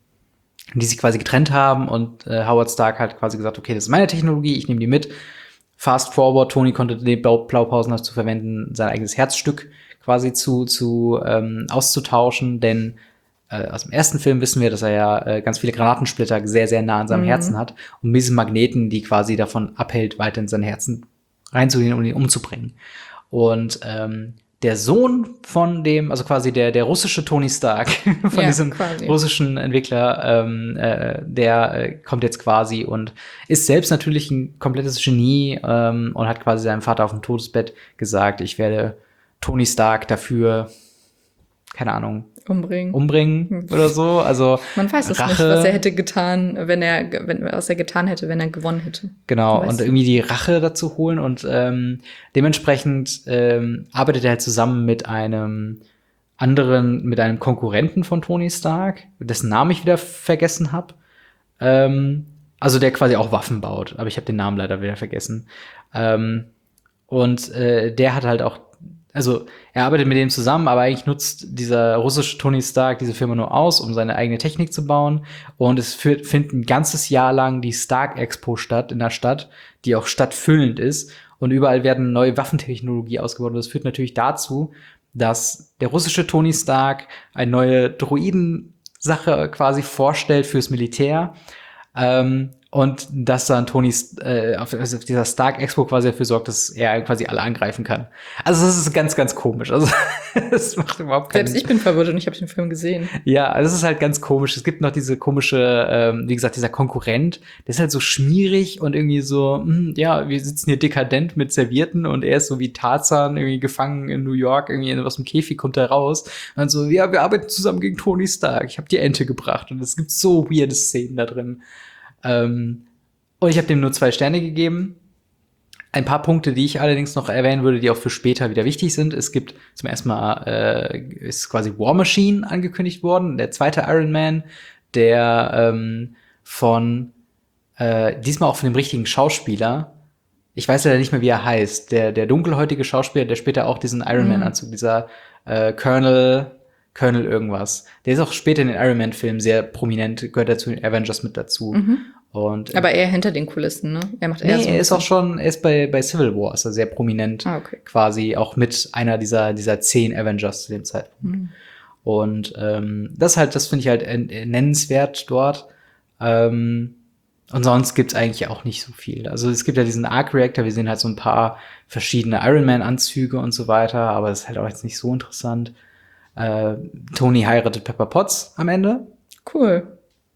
Speaker 2: die sich quasi getrennt haben und äh, Howard Stark hat quasi gesagt, okay, das ist meine Technologie, ich nehme die mit. Fast forward, Tony konnte die Blau Blaupausen dazu verwenden, sein eigenes Herzstück quasi zu zu ähm, auszutauschen, denn äh, aus dem ersten Film wissen wir, dass er ja äh, ganz viele Granatensplitter sehr sehr nah an seinem
Speaker 1: Mhm.
Speaker 2: Herzen hat und diese Magneten, die quasi davon abhält, weiter in sein Herzen reinzugehen, um ihn umzubringen. Und ähm, der Sohn von dem, also quasi der der russische Tony Stark, von
Speaker 1: Ja,
Speaker 2: diesem
Speaker 1: quasi.
Speaker 2: russischen Entwickler, ähm, äh, der äh, kommt jetzt quasi und ist selbst natürlich ein komplettes Genie ähm, und hat quasi seinem Vater auf dem Todesbett gesagt, ich werde Tony Stark dafür, keine Ahnung,
Speaker 1: Umbringen.
Speaker 2: umbringen oder so. Also
Speaker 1: Man weiß es nicht,
Speaker 2: Rache.
Speaker 1: was er hätte getan, wenn er, wenn, was er getan hätte, wenn er gewonnen hätte.
Speaker 2: Genau,
Speaker 1: Weißt
Speaker 2: und
Speaker 1: du?
Speaker 2: irgendwie die Rache dazu holen und ähm, dementsprechend ähm, arbeitet er halt zusammen mit einem anderen, mit einem Konkurrenten von Tony Stark, dessen Namen ich wieder vergessen habe. Ähm, also der quasi auch Waffen baut, aber ich habe den Namen leider wieder vergessen. Ähm, und äh, der hat halt auch, also er arbeitet mit dem zusammen, aber eigentlich nutzt dieser russische Tony Stark diese Firma nur aus, um seine eigene Technik zu bauen. Und es führt, findet ein ganzes Jahr lang die Stark Expo statt in der Stadt, die auch stadtfüllend ist. Und überall werden neue Waffentechnologie ausgebaut. Und das führt natürlich dazu, dass der russische Tony Stark eine neue Droiden-Sache quasi vorstellt fürs Militär. Ähm, und dass dann Tony äh, auf, also auf dieser Stark Expo quasi dafür sorgt, dass er quasi alle angreifen kann. Also das ist ganz, ganz komisch. Also das macht überhaupt keinen
Speaker 1: Selbst ich bin verwirrt und ich habe den Film gesehen.
Speaker 2: Ja, also es ist halt ganz komisch. Es gibt noch diese komische, ähm, wie gesagt, dieser Konkurrent, der ist halt so schmierig und irgendwie so, hm, ja, wir sitzen hier dekadent mit Servierten und er ist so wie Tarzan irgendwie gefangen in New York, irgendwie aus dem Käfig kommt er raus und dann so, ja, wir arbeiten zusammen gegen Tony Stark. Ich habe die Ente gebracht und es gibt so weirde Szenen da drin. Ähm, und ich habe dem nur zwei Sterne gegeben. Ein paar Punkte, die ich allerdings noch erwähnen würde, die auch für später wieder wichtig sind. Es gibt zum ersten Mal äh, ist quasi War Machine angekündigt worden, der zweite Iron Man, der ähm, von äh, diesmal auch von dem richtigen Schauspieler. Ich weiß leider nicht mehr, wie er heißt. Der der dunkelhäutige Schauspieler, der später auch diesen Iron Man Anzug, dieser äh, Colonel Colonel irgendwas. Der ist auch später in den Iron Man Filmen sehr prominent, gehört dazu den Avengers mit dazu.
Speaker 1: Mhm.
Speaker 2: Und,
Speaker 1: aber eher hinter den Kulissen, ne? Er macht eher
Speaker 2: nee,
Speaker 1: so
Speaker 2: er ist auch schon, er ist bei, bei Civil War, ist er sehr prominent,
Speaker 1: ah, okay.
Speaker 2: quasi auch mit einer dieser, dieser zehn Avengers zu dem Zeitpunkt. Mhm. Und ähm, das halt, das finde ich halt äh, nennenswert dort. Ähm, und sonst gibt's eigentlich auch nicht so viel. Also es gibt ja diesen Arc Reactor, wir sehen halt so ein paar verschiedene Iron Man Anzüge und so weiter, aber das ist halt auch jetzt nicht so interessant. Äh, Tony heiratet Pepper Potts am Ende.
Speaker 1: Cool.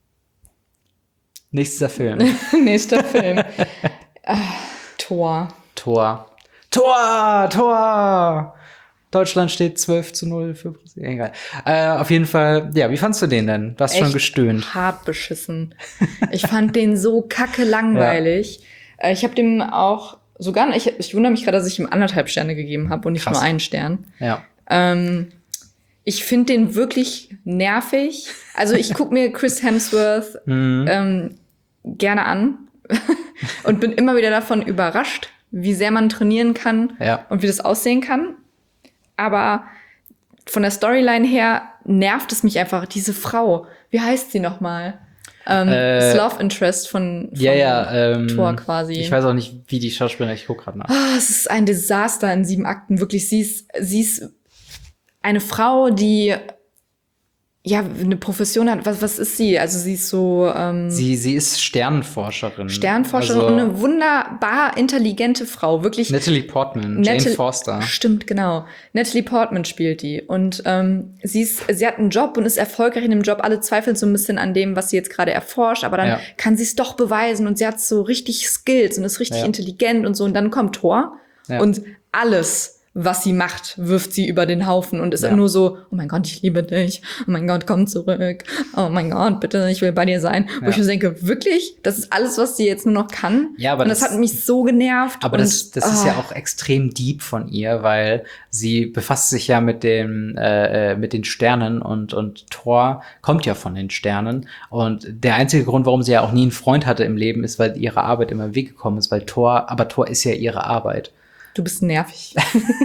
Speaker 2: Nächster Film.
Speaker 1: Nächster Film. ah, Tor.
Speaker 2: Tor. Tor! Tor! Deutschland steht zwölf zu null für Brasilien. Egal. Äh, auf jeden Fall, ja, wie fandst du den denn? Du hast schon gestöhnt.
Speaker 1: Hart beschissen. Ich fand den so kacke langweilig. Ja. Ich habe dem auch sogar, ich, ich wundere mich gerade, dass ich ihm anderthalb Sterne gegeben habe und nicht Krass. nur einen Stern.
Speaker 2: Ja.
Speaker 1: Ähm, ich finde den wirklich nervig. Also ich guck mir Chris Hemsworth mhm. ähm, gerne an und bin immer wieder davon überrascht, wie sehr man trainieren kann
Speaker 2: ja.
Speaker 1: und wie das aussehen kann. Aber von der Storyline her nervt es mich einfach. Diese Frau, wie heißt sie nochmal? Ähm, äh, das Love Interest von, von
Speaker 2: ja, ja, ähm,
Speaker 1: Thor quasi.
Speaker 2: Ich weiß auch nicht, wie die Schauspielerin, ich guck gerade nach.
Speaker 1: Oh, es ist ein Desaster in sieben Akten. Wirklich, sie ist, sie ist eine Frau, die ja eine Profession hat. Was, was ist sie? Also sie ist so ähm,
Speaker 2: Sie, sie ist Sternenforscherin.
Speaker 1: Sternenforscherin
Speaker 2: also,
Speaker 1: und eine wunderbar intelligente Frau. Wirklich.
Speaker 2: Natalie Portman,
Speaker 1: Natal-
Speaker 2: Jane Foster.
Speaker 1: Stimmt, genau. Natalie Portman spielt die. Und ähm, sie ist, sie hat einen Job und ist erfolgreich in dem Job. Alle zweifeln so ein bisschen an dem, was sie jetzt gerade erforscht. Aber dann ja. kann sie es doch beweisen. Und sie hat so richtig Skills und ist richtig ja. intelligent und so. Und dann kommt Thor ja. und alles, was sie macht, wirft sie über den Haufen und ist ja. nur so, oh mein Gott, ich liebe dich, oh mein Gott, komm zurück, oh mein Gott, bitte, ich will bei dir sein. Ja. Wo ich mir denke, wirklich? Das ist alles, was sie jetzt nur noch kann?
Speaker 2: Ja, aber
Speaker 1: und das, das hat mich so genervt.
Speaker 2: Aber
Speaker 1: und,
Speaker 2: das, das oh. ist ja auch extrem deep von ihr, weil sie befasst sich ja mit dem, äh, mit den Sternen und, und Thor kommt ja von den Sternen. Und der einzige Grund, warum sie ja auch nie einen Freund hatte im Leben, ist, weil ihre Arbeit immer im Weg gekommen ist, weil Thor, aber Thor ist ja ihre Arbeit.
Speaker 1: Du bist nervig.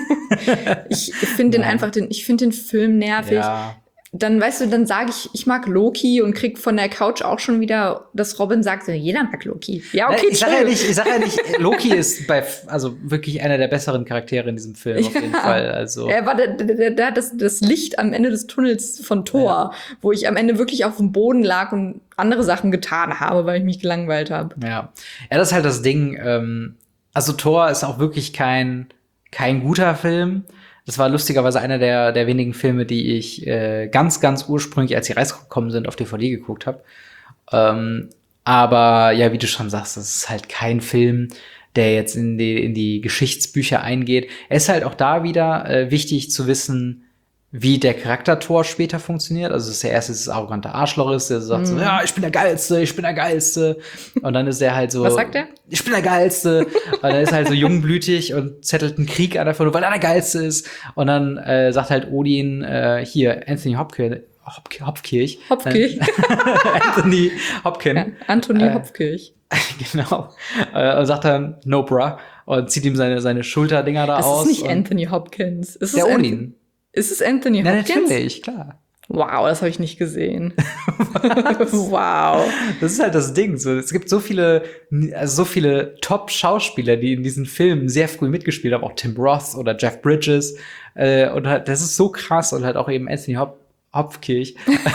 Speaker 1: ich finde den einfach, den, ich finde den Film nervig. Ja. Dann, weißt du, dann sage ich, ich mag Loki und krieg von der Couch auch schon wieder, dass Robin sagt, jeder mag Loki. Ja, okay,
Speaker 2: ich sag ja nicht, ich sag ja nicht, Loki ist bei, also wirklich einer der besseren Charaktere in diesem Film, auf jeden ja. Fall. Also.
Speaker 1: Er war der, der, der, das, das Licht am Ende des Tunnels von Thor, ja. wo ich am Ende wirklich auf dem Boden lag und andere Sachen getan habe, weil ich mich gelangweilt habe.
Speaker 2: Ja. Ja, das ist halt das Ding, ähm, also Thor ist auch wirklich kein, kein guter Film. Das war lustigerweise einer der, der wenigen Filme, die ich äh, ganz, ganz ursprünglich, als sie rausgekommen sind, auf D V D geguckt habe. Ähm, aber ja, wie du schon sagst, das ist halt kein Film, der jetzt in die, in die Geschichtsbücher eingeht. Es ist halt auch da wieder äh, wichtig zu wissen, wie der Charakter Thor später funktioniert. Also, dass er erst dieses arrogante Arschloch ist, der sagt mm. so, ja, ich bin der Geilste, ich bin der Geilste. Und dann ist er halt so,
Speaker 1: was sagt er?
Speaker 2: Ich bin der Geilste. Und dann ist er halt so jungblütig und zettelt einen Krieg an, einfach nur, weil er der Geilste ist. Und dann äh, sagt halt Odin, äh, hier, Anthony Hopkins, Hop Hopkirch.
Speaker 1: Hopkirch.
Speaker 2: Anthony Hopkins.
Speaker 1: Ja, Anthony äh, Hopkirch.
Speaker 2: Genau. Äh, und sagt dann, no, bruh. Und zieht ihm seine, seine Schulterdinger da
Speaker 1: das
Speaker 2: aus.
Speaker 1: Das ist nicht Anthony Hopkins. Ist
Speaker 2: der
Speaker 1: es
Speaker 2: Odin.
Speaker 1: Ist es Anthony Hopkins?
Speaker 2: Ja, natürlich, klar.
Speaker 1: Wow, das habe ich nicht gesehen. Wow.
Speaker 2: Das ist halt das Ding. So, es gibt so viele, also so viele Top-Schauspieler, die in diesen Filmen sehr früh mitgespielt haben. Auch Tim Roth oder Jeff Bridges. Äh, und halt, das ist so krass. Und halt auch eben Anthony Hop Hopkirch.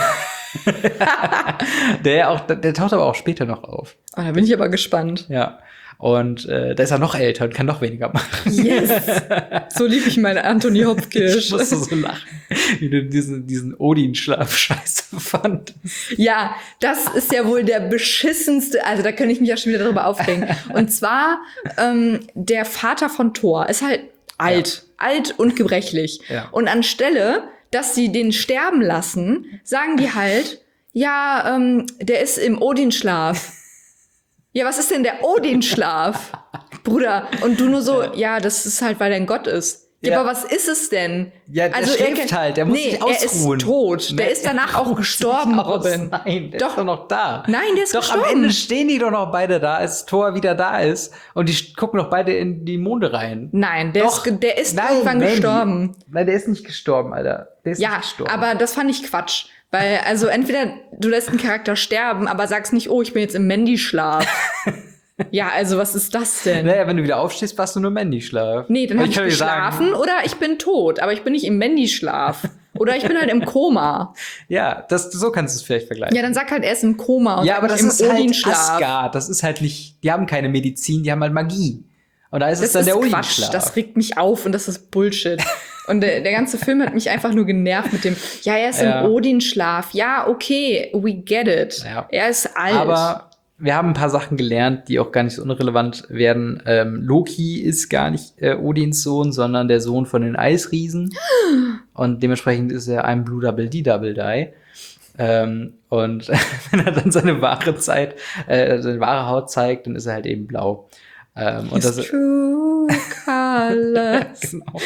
Speaker 2: der auch, der taucht aber auch später noch auf.
Speaker 1: Oh, da bin ich aber gespannt.
Speaker 2: Ja. Und äh, da ist er noch älter und kann noch weniger machen.
Speaker 1: Yes! So lieb ich meine Anthony Hopkins.
Speaker 2: Ich musste so lachen, wie du diesen, diesen Odin-Schlaf scheiße fandest.
Speaker 1: Ja, das ist ja wohl der beschissenste, also da kann ich mich ja schon wieder darüber aufregen. Und zwar, ähm, der Vater von Thor ist halt alt. Ja. Alt und gebrechlich.
Speaker 2: Ja.
Speaker 1: Und anstelle, dass sie den sterben lassen, sagen die halt, ja, ähm, der ist im Odin-Schlaf. Ja, was ist denn der Odin-Schlaf? Bruder, und du nur so, ja, das ist halt, weil er ein Gott ist. Ja,
Speaker 2: Ja.
Speaker 1: aber was ist es denn?
Speaker 2: Ja, der
Speaker 1: er
Speaker 2: schläft
Speaker 1: kann-
Speaker 2: halt, der muss
Speaker 1: nee,
Speaker 2: sich ausruhen.
Speaker 1: er ist tot. Der
Speaker 2: Nee,
Speaker 1: ist danach auch
Speaker 2: ruht
Speaker 1: gestorben,
Speaker 2: sich aus.
Speaker 1: Robin.
Speaker 2: Nein, der
Speaker 1: Doch.
Speaker 2: ist doch noch da.
Speaker 1: Nein, der ist
Speaker 2: doch,
Speaker 1: gestorben.
Speaker 2: Doch, am Ende stehen die doch noch beide da, als Thor wieder da ist. Und die sch- gucken doch beide in die Monde rein.
Speaker 1: Nein, der
Speaker 2: Doch.
Speaker 1: ist, der ist
Speaker 2: Nein,
Speaker 1: irgendwann
Speaker 2: Mandy.
Speaker 1: gestorben.
Speaker 2: Nein, der ist nicht gestorben, Alter. Der ist
Speaker 1: Ja,
Speaker 2: nicht gestorben.
Speaker 1: aber das fand ich Quatsch. Weil, also entweder du lässt einen Charakter sterben, aber sagst nicht, oh, ich bin jetzt im Mandy-Schlaf. Ja, also was ist das denn?
Speaker 2: Naja, wenn du wieder aufstehst, warst du nur Mandy-Schlaf.
Speaker 1: Nee, dann
Speaker 2: Aber
Speaker 1: hab ich
Speaker 2: kann dir
Speaker 1: geschlafen oder ich bin tot, aber ich bin nicht im Mandy-Schlaf. Oder ich bin halt im Koma.
Speaker 2: Ja, das, so kannst du es vielleicht vergleichen.
Speaker 1: Ja, dann sag halt, er ist im Koma und
Speaker 2: Ja,
Speaker 1: sag
Speaker 2: aber das
Speaker 1: nicht
Speaker 2: ist
Speaker 1: im
Speaker 2: halt
Speaker 1: Odin-Schlaf.
Speaker 2: Asgard. Das ist halt nicht, die haben keine Medizin, die haben halt Magie. Und da ist
Speaker 1: Das
Speaker 2: es dann
Speaker 1: ist
Speaker 2: der
Speaker 1: Quatsch,
Speaker 2: Odin-Schlaf.
Speaker 1: das regt mich auf und das ist Bullshit. Und der, der ganze Film hat mich einfach nur genervt mit dem, ja, er ist
Speaker 2: Ja.
Speaker 1: im Odin-Schlaf. Ja, okay, we get it.
Speaker 2: Ja.
Speaker 1: Er ist alt.
Speaker 2: Aber wir haben ein paar Sachen gelernt, die auch gar nicht so unrelevant werden. Ähm, Loki ist gar nicht äh, Odins Sohn, sondern der Sohn von den Eisriesen. Und dementsprechend ist er ein Blue Double D Double Die. Ähm, und wenn er dann seine wahre Zeit, äh, seine wahre Haut zeigt, dann ist er halt eben blau. Ähm, und
Speaker 1: His
Speaker 2: das
Speaker 1: true colors
Speaker 2: genau.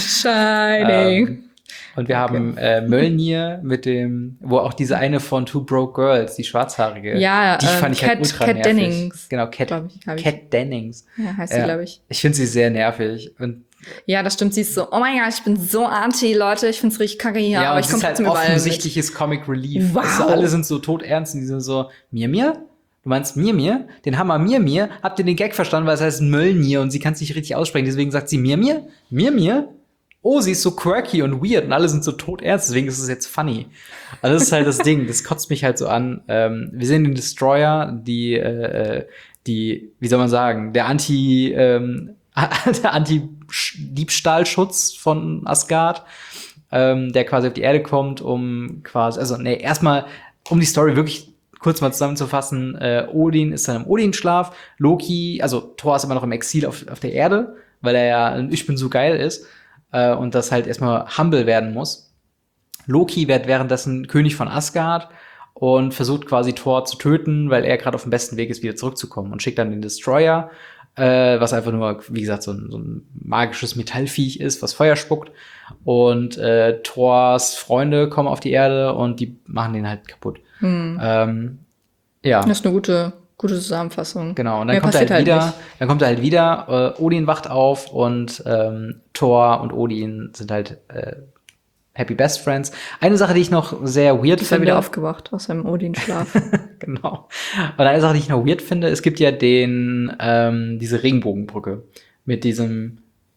Speaker 1: shining.
Speaker 2: Ähm, und wir haben äh, Mjölnir mit dem, wo auch diese eine von Two Broke Girls, die schwarzhaarige,
Speaker 1: Ja,
Speaker 2: die
Speaker 1: ähm,
Speaker 2: fand ich halt
Speaker 1: Kat-
Speaker 2: ultra
Speaker 1: Kat
Speaker 2: nervig.
Speaker 1: Dennings.
Speaker 2: Genau, Cat,
Speaker 1: Glaub ich, hab ich.
Speaker 2: Cat Dennings.
Speaker 1: Ja, heißt sie,
Speaker 2: Ja.
Speaker 1: glaube ich.
Speaker 2: Ich finde sie sehr nervig. Und
Speaker 1: Ja, das stimmt. Sie ist so, oh mein Gott, ich bin so anti, Leute. Ich find's richtig kacke hier,
Speaker 2: ja,
Speaker 1: aber
Speaker 2: und
Speaker 1: ich
Speaker 2: es
Speaker 1: komme
Speaker 2: ist halt
Speaker 1: trotzdem überall mit.
Speaker 2: offensichtliches Comic Relief.
Speaker 1: Wow.
Speaker 2: Weißt du, alle sind so todernst und die sind so, Mir, mir? Du meinst Mir, mir? Den Hammer Mir, mir? Habt ihr den Gag verstanden, weil es heißt Mjölnir und sie kann es nicht richtig aussprechen. Deswegen sagt sie Mir, mir? Mir, mir? Oh, sie ist so quirky und weird und alle sind so todernst, deswegen ist es jetzt funny. Also das ist halt das Ding, das kotzt mich halt so an. Ähm, wir sehen den Destroyer, die, äh, die, wie soll man sagen, der Anti, ähm, der Anti-Diebstahlschutz von Asgard, ähm, der quasi auf die Erde kommt, um quasi, also nee, erstmal, um die Story wirklich kurz mal zusammenzufassen, äh, Odin ist dann im Odin-Schlaf, Loki, also Thor ist immer noch im Exil auf, auf der Erde, weil er ja ein Ich bin so geil ist. Und das halt erstmal humble werden muss. Loki wird währenddessen König von Asgard und versucht quasi Thor zu töten, weil er gerade auf dem besten Weg ist, wieder zurückzukommen. Und schickt dann den Destroyer, äh, was einfach nur, wie gesagt, so ein, so ein magisches Metallviech ist, was Feuer spuckt. Und äh, Thors Freunde kommen auf die Erde und die machen den halt kaputt.
Speaker 1: Hm.
Speaker 2: Ähm, ja.
Speaker 1: Das ist eine gute, gute Zusammenfassung.
Speaker 2: Genau, und dann
Speaker 1: Mehr
Speaker 2: kommt er halt
Speaker 1: passiert
Speaker 2: wieder,
Speaker 1: nicht.
Speaker 2: dann kommt er halt wieder, äh, Odin wacht auf und ähm, Thor und Odin sind halt äh, Happy Best Friends. Eine Sache, die ich noch sehr weird
Speaker 1: Ist er
Speaker 2: finde.
Speaker 1: wieder aufgewacht aus seinem Odin-Schlaf.
Speaker 2: Genau. Und eine Sache, die ich noch weird finde, es gibt ja den, ähm, diese Regenbogenbrücke mit diesem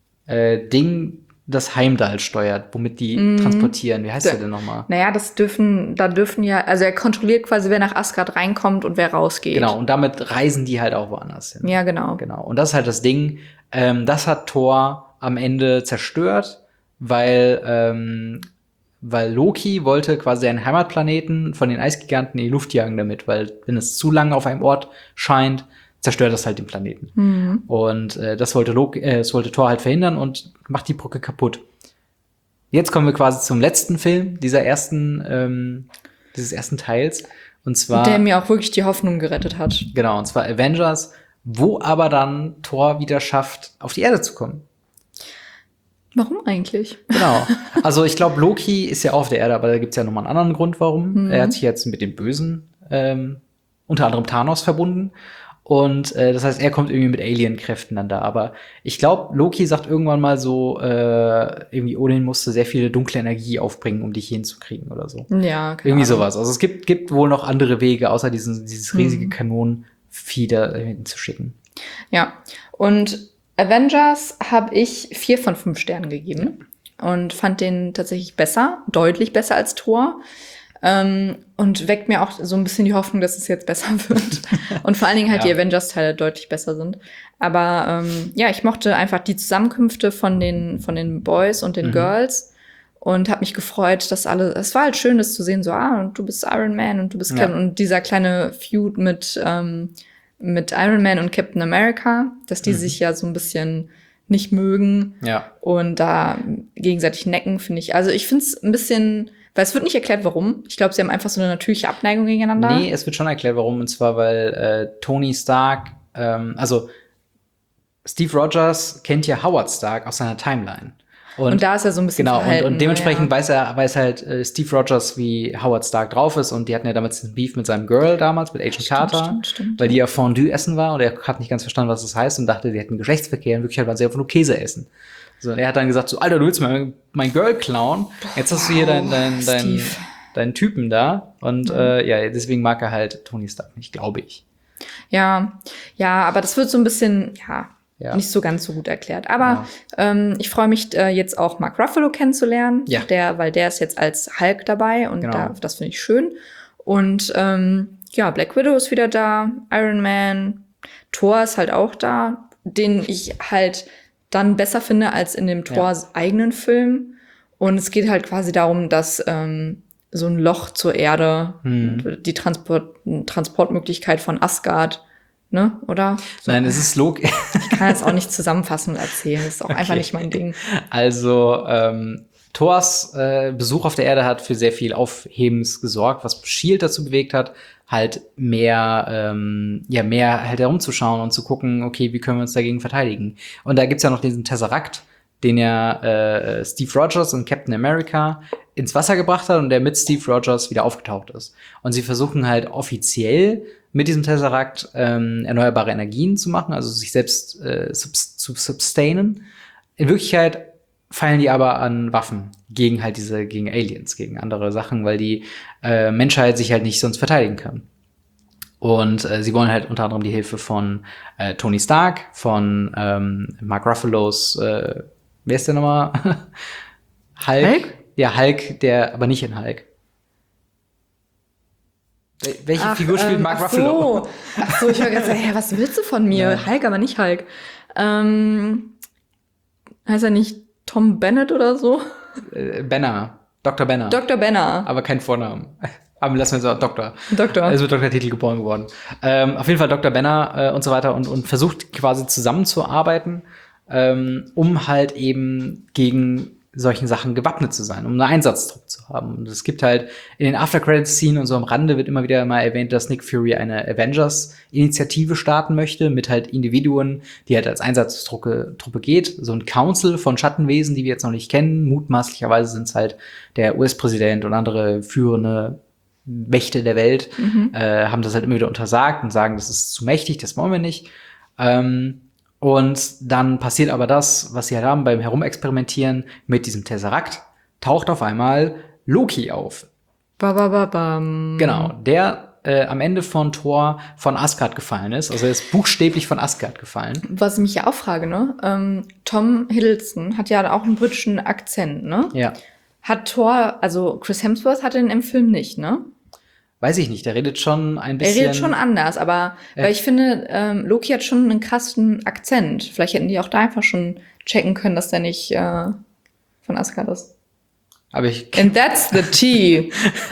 Speaker 2: äh, Ding, das Heimdall steuert, womit die
Speaker 1: Mhm.
Speaker 2: transportieren. Wie heißt
Speaker 1: Ja.
Speaker 2: der denn nochmal?
Speaker 1: Naja, das dürfen, da dürfen ja, also er kontrolliert quasi, wer nach Asgard reinkommt und wer rausgeht.
Speaker 2: Genau, und damit reisen die halt auch woanders hin.
Speaker 1: Ja, genau.
Speaker 2: Genau. Und das ist halt das Ding. Ähm, das hat Thor am Ende zerstört, weil, ähm, weil Loki wollte quasi einen Heimatplaneten von den Eisgiganten in die Luft jagen damit, weil wenn es zu lange auf einem Ort scheint, zerstört das halt den Planeten.
Speaker 1: Mhm.
Speaker 2: Und äh, das wollte Loki, äh, das wollte Thor halt verhindern und macht die Brücke kaputt. Jetzt kommen wir quasi zum letzten Film dieser ersten, ähm, dieses ersten Teils. Und zwar
Speaker 1: Der mir auch wirklich die Hoffnung gerettet hat.
Speaker 2: Genau, und zwar Avengers, wo aber dann Thor wieder schafft, auf die Erde zu kommen.
Speaker 1: Warum eigentlich?
Speaker 2: Genau. Also ich glaube, Loki ist ja auf der Erde, aber da gibt's ja nochmal einen anderen Grund, warum.
Speaker 1: Mhm.
Speaker 2: Er hat sich jetzt mit dem Bösen, ähm, unter anderem Thanos, verbunden. Und äh, das heißt, er kommt irgendwie mit Alien-Kräften dann da. Aber ich glaube, Loki sagt irgendwann mal so, äh, irgendwie Odin musste sehr viel dunkle Energie aufbringen, um dich hinzukriegen oder so.
Speaker 1: Ja, keine
Speaker 2: Irgendwie
Speaker 1: Ahnung.
Speaker 2: sowas. Also es gibt, gibt wohl noch andere Wege, außer diesen, dieses riesige
Speaker 1: Mhm.
Speaker 2: Kanonenvieh da hinzuschicken.
Speaker 1: Ja, und Avengers habe ich vier von fünf Sternen gegeben und fand den tatsächlich besser, deutlich besser als Thor. Ähm, und weckt mir auch so ein bisschen die Hoffnung, dass es jetzt besser wird. Und vor allen Dingen halt
Speaker 2: Ja.
Speaker 1: die Avengers-Teile deutlich besser sind. Aber ähm, ja, ich mochte einfach die Zusammenkünfte von den, von den Boys und den
Speaker 2: Mhm.
Speaker 1: Girls. Und habe mich gefreut, dass alle, es war halt schön, das zu sehen, so, ah, und du bist Iron Man und du bist
Speaker 2: Ja.
Speaker 1: Captain. Und dieser kleine Feud mit, ähm, mit Iron Man und Captain America, dass die
Speaker 2: Mhm.
Speaker 1: sich ja so ein bisschen nicht mögen
Speaker 2: Ja.
Speaker 1: und da gegenseitig necken, finde ich. Also ich finde es ein bisschen, weil es wird nicht erklärt, warum. Ich glaube, sie haben einfach so eine natürliche Abneigung gegeneinander.
Speaker 2: Nee, es wird schon erklärt, warum. Und zwar, weil äh, Tony Stark, ähm, also Steve Rogers kennt ja Howard Stark aus seiner Timeline.
Speaker 1: Und, und da ist er so ein bisschen
Speaker 2: genau,
Speaker 1: verhalten.
Speaker 2: Und, und dementsprechend
Speaker 1: ja.
Speaker 2: weiß er, weiß halt äh, Steve Rogers, wie Howard Stark drauf ist. Und die hatten ja damals den Beef mit seinem Girl damals, mit Agent
Speaker 1: Stimmt,
Speaker 2: Carter,
Speaker 1: stimmt, stimmt,
Speaker 2: weil
Speaker 1: ja.
Speaker 2: die ja Fondue essen war und er hat nicht ganz verstanden, was das heißt und dachte, die hätten Geschlechtsverkehr. In Wirklichkeit waren sie einfach nur Käse essen. So, und er hat dann gesagt, so, Alter, du willst mein, mein Girl klauen. Jetzt hast du hier deinen dein, dein, dein Typen da. Und mhm. äh, ja, deswegen mag er halt Tony Stark nicht, glaube ich.
Speaker 1: Ja, ja, aber das wird so ein bisschen, ja,
Speaker 2: Ja.
Speaker 1: nicht so ganz so gut erklärt. Aber ja. ähm, ich freue mich äh, jetzt auch Mark Ruffalo kennenzulernen,
Speaker 2: ja.
Speaker 1: der, weil der ist jetzt als Hulk dabei und
Speaker 2: genau.
Speaker 1: da, das finde ich schön. Und ähm, ja, Black Widow ist wieder da, Iron Man, Thor ist halt auch da, den ich halt dann besser finde als in dem Thors ja. eigenen Film. Und es geht halt quasi darum, dass ähm, so ein Loch zur Erde, hm. die Transport Transportmöglichkeit von Asgard, ne, oder? So.
Speaker 2: Nein, es ist logisch.
Speaker 1: Ich kann jetzt auch nicht zusammenfassend erzählen. Das ist auch okay. einfach nicht mein Ding.
Speaker 2: Also, ähm, Thors äh, Besuch auf der Erde hat für sehr viel Aufhebens gesorgt, was Shield dazu bewegt hat, halt mehr, ähm, ja, mehr halt herumzuschauen und zu gucken, okay, wie können wir uns dagegen verteidigen? Und da gibt's ja noch diesen Tesseract, den ja äh, Steve Rogers und Captain America ins Wasser gebracht hat und der mit Steve Rogers wieder aufgetaucht ist. Und sie versuchen halt offiziell mit diesem Tesseract ähm, erneuerbare Energien zu machen, also sich selbst äh, subs- zu sustainen. In Wirklichkeit feilen die aber an Waffen gegen halt diese, gegen Aliens, gegen andere Sachen, weil die äh, Menschheit sich halt nicht sonst verteidigen kann. Und äh, sie wollen halt unter anderem die Hilfe von äh, Tony Stark, von ähm, Mark Ruffalos, äh, wer ist der nochmal? Hulk? Hulk? Ja, Hulk, der, aber nicht in Hulk. Welche
Speaker 1: ach,
Speaker 2: Figur spielt
Speaker 1: ähm,
Speaker 2: Mark
Speaker 1: ach
Speaker 2: Ruffalo?
Speaker 1: So. Ach so, ich war gerade so, hey, was willst du von mir? Ja. Hulk, aber nicht Hulk. Ähm, heißt er nicht Tom Bennett oder so?
Speaker 2: Äh, Banner. Doktor Banner.
Speaker 1: Doktor Banner.
Speaker 2: Aber kein Vornamen. Aber lassen wir so Doktor.
Speaker 1: Doktor.
Speaker 2: Er ist mit Doktortitel geboren geworden. Ähm, auf jeden Fall Doktor Banner äh, und so weiter und, und versucht quasi zusammenzuarbeiten, ähm, um halt eben gegen solchen Sachen gewappnet zu sein, um einen Einsatzdruck zu haben. Und es gibt halt in den After-Credits-Szenen und so am Rande wird immer wieder mal erwähnt, dass Nick Fury eine Avengers-Initiative starten möchte, mit halt Individuen, die halt als Einsatztruppe Truppe geht. So ein Council von Schattenwesen, die wir jetzt noch nicht kennen. Mutmaßlicherweise sind es halt der U S-Präsident und andere führende Mächte der Welt, mhm. äh, haben das halt immer wieder untersagt und sagen, das ist zu mächtig, das wollen wir nicht. Ähm, Und dann passiert aber das, was sie halt haben beim Herumexperimentieren mit diesem Tesseract, taucht auf einmal Loki auf.
Speaker 1: Ba, ba, ba, bam.
Speaker 2: Genau, der äh, am Ende von Thor von Asgard gefallen ist. Also er ist buchstäblich von Asgard gefallen.
Speaker 1: Was ich mich ja auch frage, ne? Ähm, Tom Hiddleston hat ja auch einen britischen Akzent, ne?
Speaker 2: Ja.
Speaker 1: Hat Thor, also Chris Hemsworth hatte den im Film nicht, ne?
Speaker 2: Weiß ich nicht, der redet schon ein bisschen.
Speaker 1: Er redet schon anders, aber äh. weil ich finde, ähm, Loki hat schon einen krassen Akzent. Vielleicht hätten die auch da einfach schon checken können, dass der nicht äh, von Asgard ist.
Speaker 2: Aber ich
Speaker 1: And that's the tea.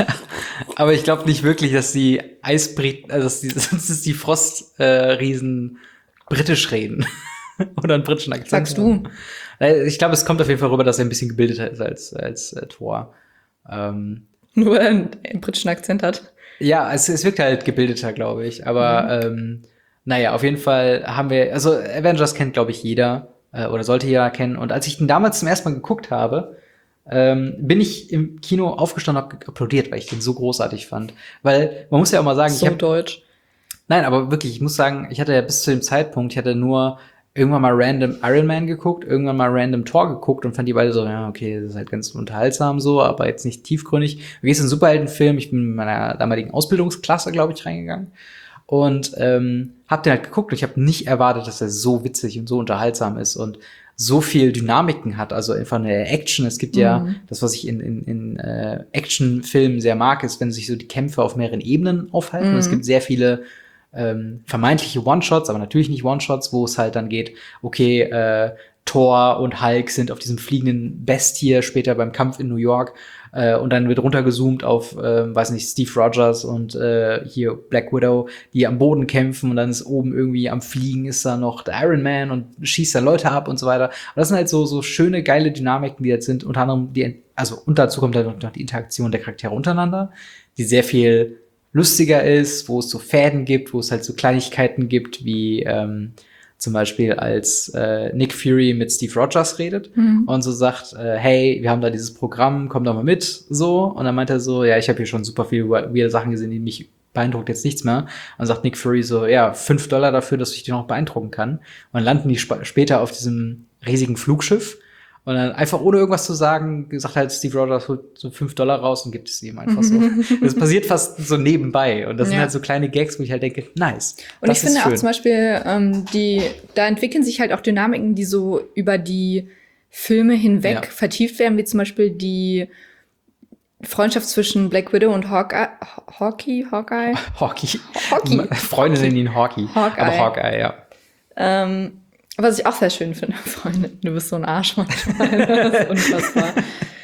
Speaker 2: Aber ich glaube nicht wirklich, dass die Eisbriten, also dass die, sonst ist die Frostriesen äh, britisch reden oder einen britischen Akzent.
Speaker 1: Sagst du?
Speaker 2: Ich glaube, es kommt auf jeden Fall rüber, dass er ein bisschen gebildeter ist als als äh, Thor. Ähm,
Speaker 1: Nur einen, einen britischen Akzent hat.
Speaker 2: Ja, es, es wirkt halt gebildeter, glaube ich. Aber mhm. ähm, naja, auf jeden Fall haben wir, also Avengers kennt, glaube ich, jeder äh, oder sollte jeder kennen. Und als ich den damals zum ersten Mal geguckt habe, ähm, bin ich im Kino aufgestanden und hab applaudiert, weil ich den so großartig fand. Weil man muss ja auch mal sagen,
Speaker 1: so
Speaker 2: ich hab,
Speaker 1: deutsch.
Speaker 2: Nein, aber wirklich, ich muss sagen, ich hatte ja bis zu dem Zeitpunkt, ich hatte nur irgendwann mal random Iron Man geguckt, irgendwann mal random Thor geguckt und fand die beide so, ja, okay, das ist halt ganz unterhaltsam so, aber jetzt nicht tiefgründig. Du gehst in einen Superheldenfilm, ich bin mit meiner damaligen Ausbildungsklasse, glaube ich, reingegangen und ähm, hab den halt geguckt und ich habe nicht erwartet, dass er so witzig und so unterhaltsam ist und so viel Dynamiken hat, also einfach eine Action. Es gibt ja, mhm. das, was ich in, in, in äh, Actionfilmen sehr mag, ist, wenn sich so die Kämpfe auf mehreren Ebenen aufhalten. Mhm. Und es gibt sehr viele Ähm, vermeintliche One-Shots, aber natürlich nicht One-Shots, wo es halt dann geht, okay, äh, Thor und Hulk sind auf diesem fliegenden Bestie später beim Kampf in New York äh, und dann wird runtergezoomt auf, äh, weiß nicht, Steve Rogers und äh, hier Black Widow, die am Boden kämpfen und dann ist oben irgendwie am Fliegen ist da noch der Iron Man und schießt da Leute ab und so weiter. Und das sind halt so so schöne, geile Dynamiken, die jetzt sind, unter anderem die, also und dazu kommt dann noch die Interaktion der Charaktere untereinander, die sehr viel lustiger ist, wo es so Fäden gibt, wo es halt so Kleinigkeiten gibt, wie ähm, Zum Beispiel als äh, Nick Fury mit Steve Rogers redet
Speaker 1: Mhm.
Speaker 2: und so sagt, äh, hey, wir haben da dieses Programm, komm doch mal mit, so. Und dann meint er so, ja, ich habe hier schon super viele weirde Sachen gesehen, die mich beeindruckt jetzt nichts mehr. Und dann sagt Nick Fury so, ja, fünf Dollar dafür, dass ich die noch beeindrucken kann. Und dann landen die sp- später auf diesem riesigen Flugschiff. Und dann einfach ohne irgendwas zu sagen, sagt halt Steve Rogers, holt so fünf Dollar raus und gibt es ihm einfach so. Das passiert fast so nebenbei. Und das sind
Speaker 1: Ja.
Speaker 2: halt so kleine Gags, wo ich halt denke, nice.
Speaker 1: Und
Speaker 2: das
Speaker 1: ich finde
Speaker 2: ist
Speaker 1: auch
Speaker 2: schön.
Speaker 1: zum Beispiel, ähm, die, da entwickeln sich halt auch Dynamiken, die so über die Filme hinweg
Speaker 2: Ja.
Speaker 1: vertieft werden, wie zum Beispiel die Freundschaft zwischen Black Widow und Hawkeye. Hawkeye? Hawkeye?
Speaker 2: Hockey.
Speaker 1: Hockey.
Speaker 2: Freunde nennen ihn Hockey.
Speaker 1: Hawkeye.
Speaker 2: Aber Hawkeye, ja.
Speaker 1: Ähm, was ich auch sehr schön finde, Freunde. Du bist so ein Arsch manchmal. Das ist unfassbar.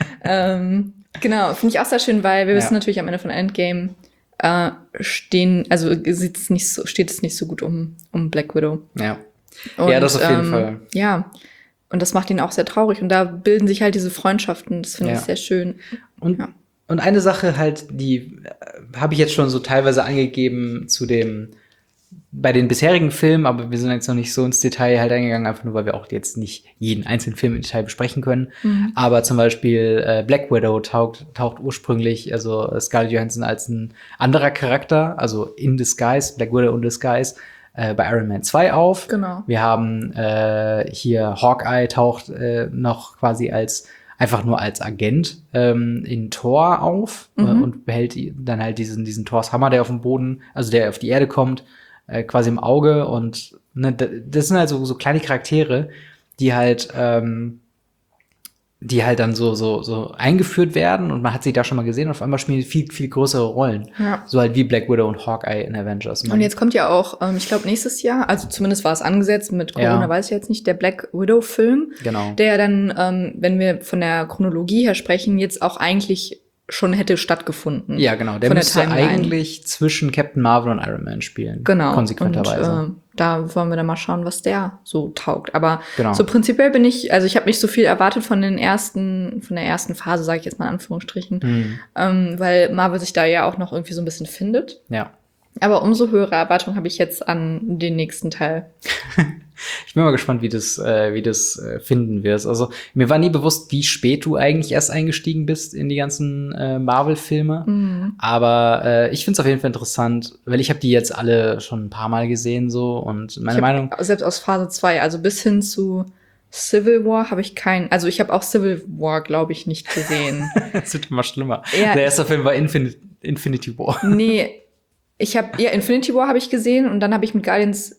Speaker 1: ähm, genau, finde ich auch sehr schön, weil wir
Speaker 2: Ja.
Speaker 1: wissen natürlich am Ende von Endgame äh, stehen, also sieht es nicht so, steht es nicht so gut um, um Black Widow.
Speaker 2: Ja.
Speaker 1: Und,
Speaker 2: Ja, das auf jeden
Speaker 1: ähm,
Speaker 2: Fall.
Speaker 1: Ja. Und das macht ihn auch sehr traurig. Und da bilden sich halt diese Freundschaften. Das finde
Speaker 2: Ja.
Speaker 1: ich sehr schön.
Speaker 2: Und,
Speaker 1: Ja.
Speaker 2: und eine Sache halt, die äh, habe ich jetzt schon so teilweise angegeben zu dem, bei den bisherigen Filmen, aber wir sind jetzt noch nicht so ins Detail halt eingegangen, einfach nur, weil wir auch jetzt nicht jeden einzelnen Film im Detail besprechen können.
Speaker 1: Mhm.
Speaker 2: Aber zum Beispiel äh, Black Widow taucht, taucht ursprünglich, also äh, Scarlett Johansson als ein anderer Charakter, also in Disguise, Black Widow in Disguise, äh, bei Iron Man zwei auf.
Speaker 1: Genau.
Speaker 2: Wir haben äh, hier Hawkeye taucht äh, noch quasi als einfach nur als Agent ähm, in Thor auf äh,
Speaker 1: Mhm.
Speaker 2: und behält i- dann halt diesen diesen Thors Hammer, der auf dem Boden, also der auf die Erde kommt, äh, quasi im Auge. Und ne, d- das sind halt so, so kleine Charaktere, die halt ähm, die halt dann so so so eingeführt werden und man hat sie da schon mal gesehen und auf einmal spielen die viel viel größere Rollen.
Speaker 1: Ja.
Speaker 2: So halt wie Black Widow und Hawkeye in Avengers.
Speaker 1: Und jetzt kommt ja auch, ähm, ich glaube, nächstes Jahr, also zumindest war es angesetzt, mit Corona
Speaker 2: Ja.
Speaker 1: weiß ich jetzt nicht, der Black Widow-Film,
Speaker 2: Genau.
Speaker 1: der dann, ähm, wenn wir von der Chronologie her sprechen, jetzt auch eigentlich schon hätte stattgefunden.
Speaker 2: Ja, genau. Der
Speaker 1: Von der
Speaker 2: müsste
Speaker 1: Timeline.
Speaker 2: eigentlich zwischen Captain Marvel und Iron Man spielen.
Speaker 1: Genau.
Speaker 2: Konsequenterweise.
Speaker 1: Und, äh, da wollen wir dann mal schauen, was der so taugt. Aber
Speaker 2: Genau.
Speaker 1: so prinzipiell bin ich, also ich habe nicht so viel erwartet von den ersten, von der ersten Phase, sage ich jetzt mal in Anführungsstrichen,
Speaker 2: Mhm.
Speaker 1: ähm, weil Marvel sich da ja auch noch irgendwie so ein bisschen findet.
Speaker 2: Ja.
Speaker 1: Aber umso höhere Erwartungen habe ich jetzt an den nächsten Teil.
Speaker 2: Ich bin mal gespannt, wie das, äh, wie das äh, finden wirst. Also mir war nie bewusst, wie spät du eigentlich erst eingestiegen bist in die ganzen äh, Marvel-Filme.
Speaker 1: Mhm.
Speaker 2: Aber äh, ich finde es auf jeden Fall interessant, weil ich habe die jetzt alle schon ein paar Mal gesehen so und meine
Speaker 1: Ich hab,
Speaker 2: Meinung.
Speaker 1: selbst aus Phase zwei, also bis hin zu Civil War habe ich keinen, also ich habe auch Civil War, glaube ich, nicht gesehen.
Speaker 2: Es wird immer schlimmer.
Speaker 1: Ja.
Speaker 2: Der erste Film war Infin Infinity War.
Speaker 1: Nee, ich habe, ja, Infinity War habe ich gesehen und dann habe ich mit Guardians,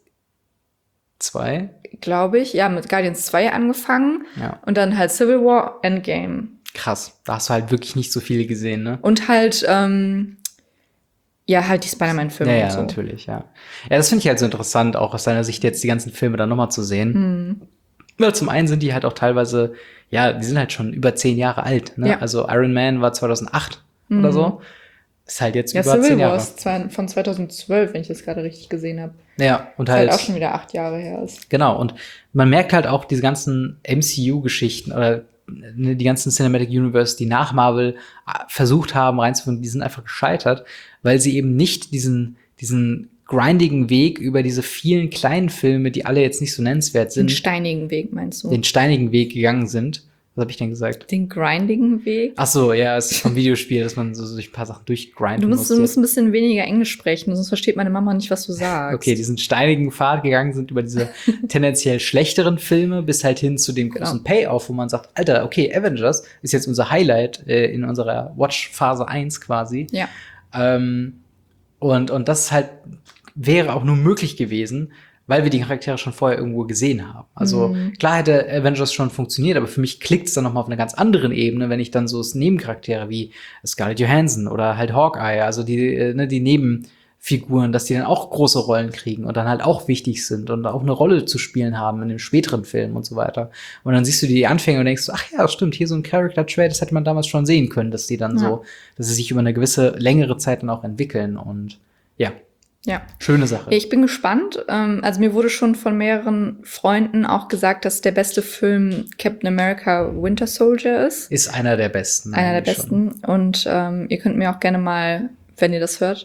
Speaker 2: Zwei?
Speaker 1: glaube ich, ja, mit Guardians zwei angefangen
Speaker 2: Ja.
Speaker 1: und dann halt Civil War, Endgame.
Speaker 2: Krass. Da hast du halt wirklich nicht so viele gesehen, ne?
Speaker 1: Und halt, ähm, ja, halt die Spider-Man-Filme
Speaker 2: Ja, ja,
Speaker 1: und so.
Speaker 2: natürlich, ja. Ja, das finde ich halt so interessant, auch aus deiner Sicht jetzt die ganzen Filme dann nochmal zu sehen.
Speaker 1: Hm.
Speaker 2: Weil zum einen sind die halt auch teilweise, ja, die sind halt schon über zehn Jahre alt, ne?
Speaker 1: Ja.
Speaker 2: Also Iron Man war zweitausendacht oder
Speaker 1: Mhm.
Speaker 2: so. Ist halt jetzt
Speaker 1: Ja,
Speaker 2: über
Speaker 1: Civil
Speaker 2: zehn
Speaker 1: War
Speaker 2: Jahre.
Speaker 1: ist zwei- von zweitausendzwölf, wenn ich das gerade richtig gesehen habe.
Speaker 2: Ja, und
Speaker 1: Was halt
Speaker 2: halt,
Speaker 1: auch schon wieder acht Jahre her ist.
Speaker 2: genau. Und man merkt halt auch diese ganzen M C U-Geschichten oder ne, die ganzen Cinematic Universe, die nach Marvel äh, versucht haben reinzufinden, die sind einfach gescheitert, weil sie eben nicht diesen, diesen grindigen Weg über diese vielen kleinen Filme, die alle jetzt nicht so nennenswert
Speaker 1: Den
Speaker 2: sind,
Speaker 1: steinigen Weg, meinst du?
Speaker 2: den steinigen Weg gegangen sind. Was habe ich denn gesagt?
Speaker 1: Den grindigen Weg?
Speaker 2: Ach so, ja, es ist vom Videospiel, dass man so, so durch ein paar Sachen durchgrinden
Speaker 1: Du musst,
Speaker 2: muss.
Speaker 1: du musst ein bisschen weniger Englisch sprechen, sonst versteht meine Mama nicht, was du sagst.
Speaker 2: Okay, diesen steinigen Pfad gegangen sind über diese tendenziell schlechteren Filme bis halt hin zu dem großen Payoff, wo man sagt, Alter, okay, Avengers ist jetzt unser Highlight äh, in unserer Watch-Phase eins quasi.
Speaker 1: Ja.
Speaker 2: Ähm, und, und das halt wäre auch nur möglich gewesen, weil wir die Charaktere schon vorher irgendwo gesehen haben. Also
Speaker 1: Mhm.
Speaker 2: klar hätte Avengers schon funktioniert, aber für mich klickt es dann noch mal auf einer ganz anderen Ebene, wenn ich dann so Nebencharaktere wie Scarlett Johansson oder halt Hawkeye, also die, äh, ne, die Nebenfiguren, dass die dann auch große Rollen kriegen und dann halt auch wichtig sind und auch eine Rolle zu spielen haben in dem späteren Film und so weiter. Und dann siehst du die Anfänge und denkst so, ach ja, stimmt, hier so ein Character-Trait, das hätte man damals schon sehen können, dass die dann
Speaker 1: Ja.
Speaker 2: so, dass sie sich über eine gewisse längere Zeit dann auch entwickeln und ja,
Speaker 1: Ja.
Speaker 2: schöne Sache.
Speaker 1: Ja, ich bin gespannt. Ähm, also mir wurde schon von mehreren Freunden auch gesagt, dass der beste Film Captain America Winter Soldier ist.
Speaker 2: Ist einer der besten.
Speaker 1: Einer der
Speaker 2: eigentlich schon.
Speaker 1: besten. Und ähm, ihr könnt mir auch gerne mal, wenn ihr das hört,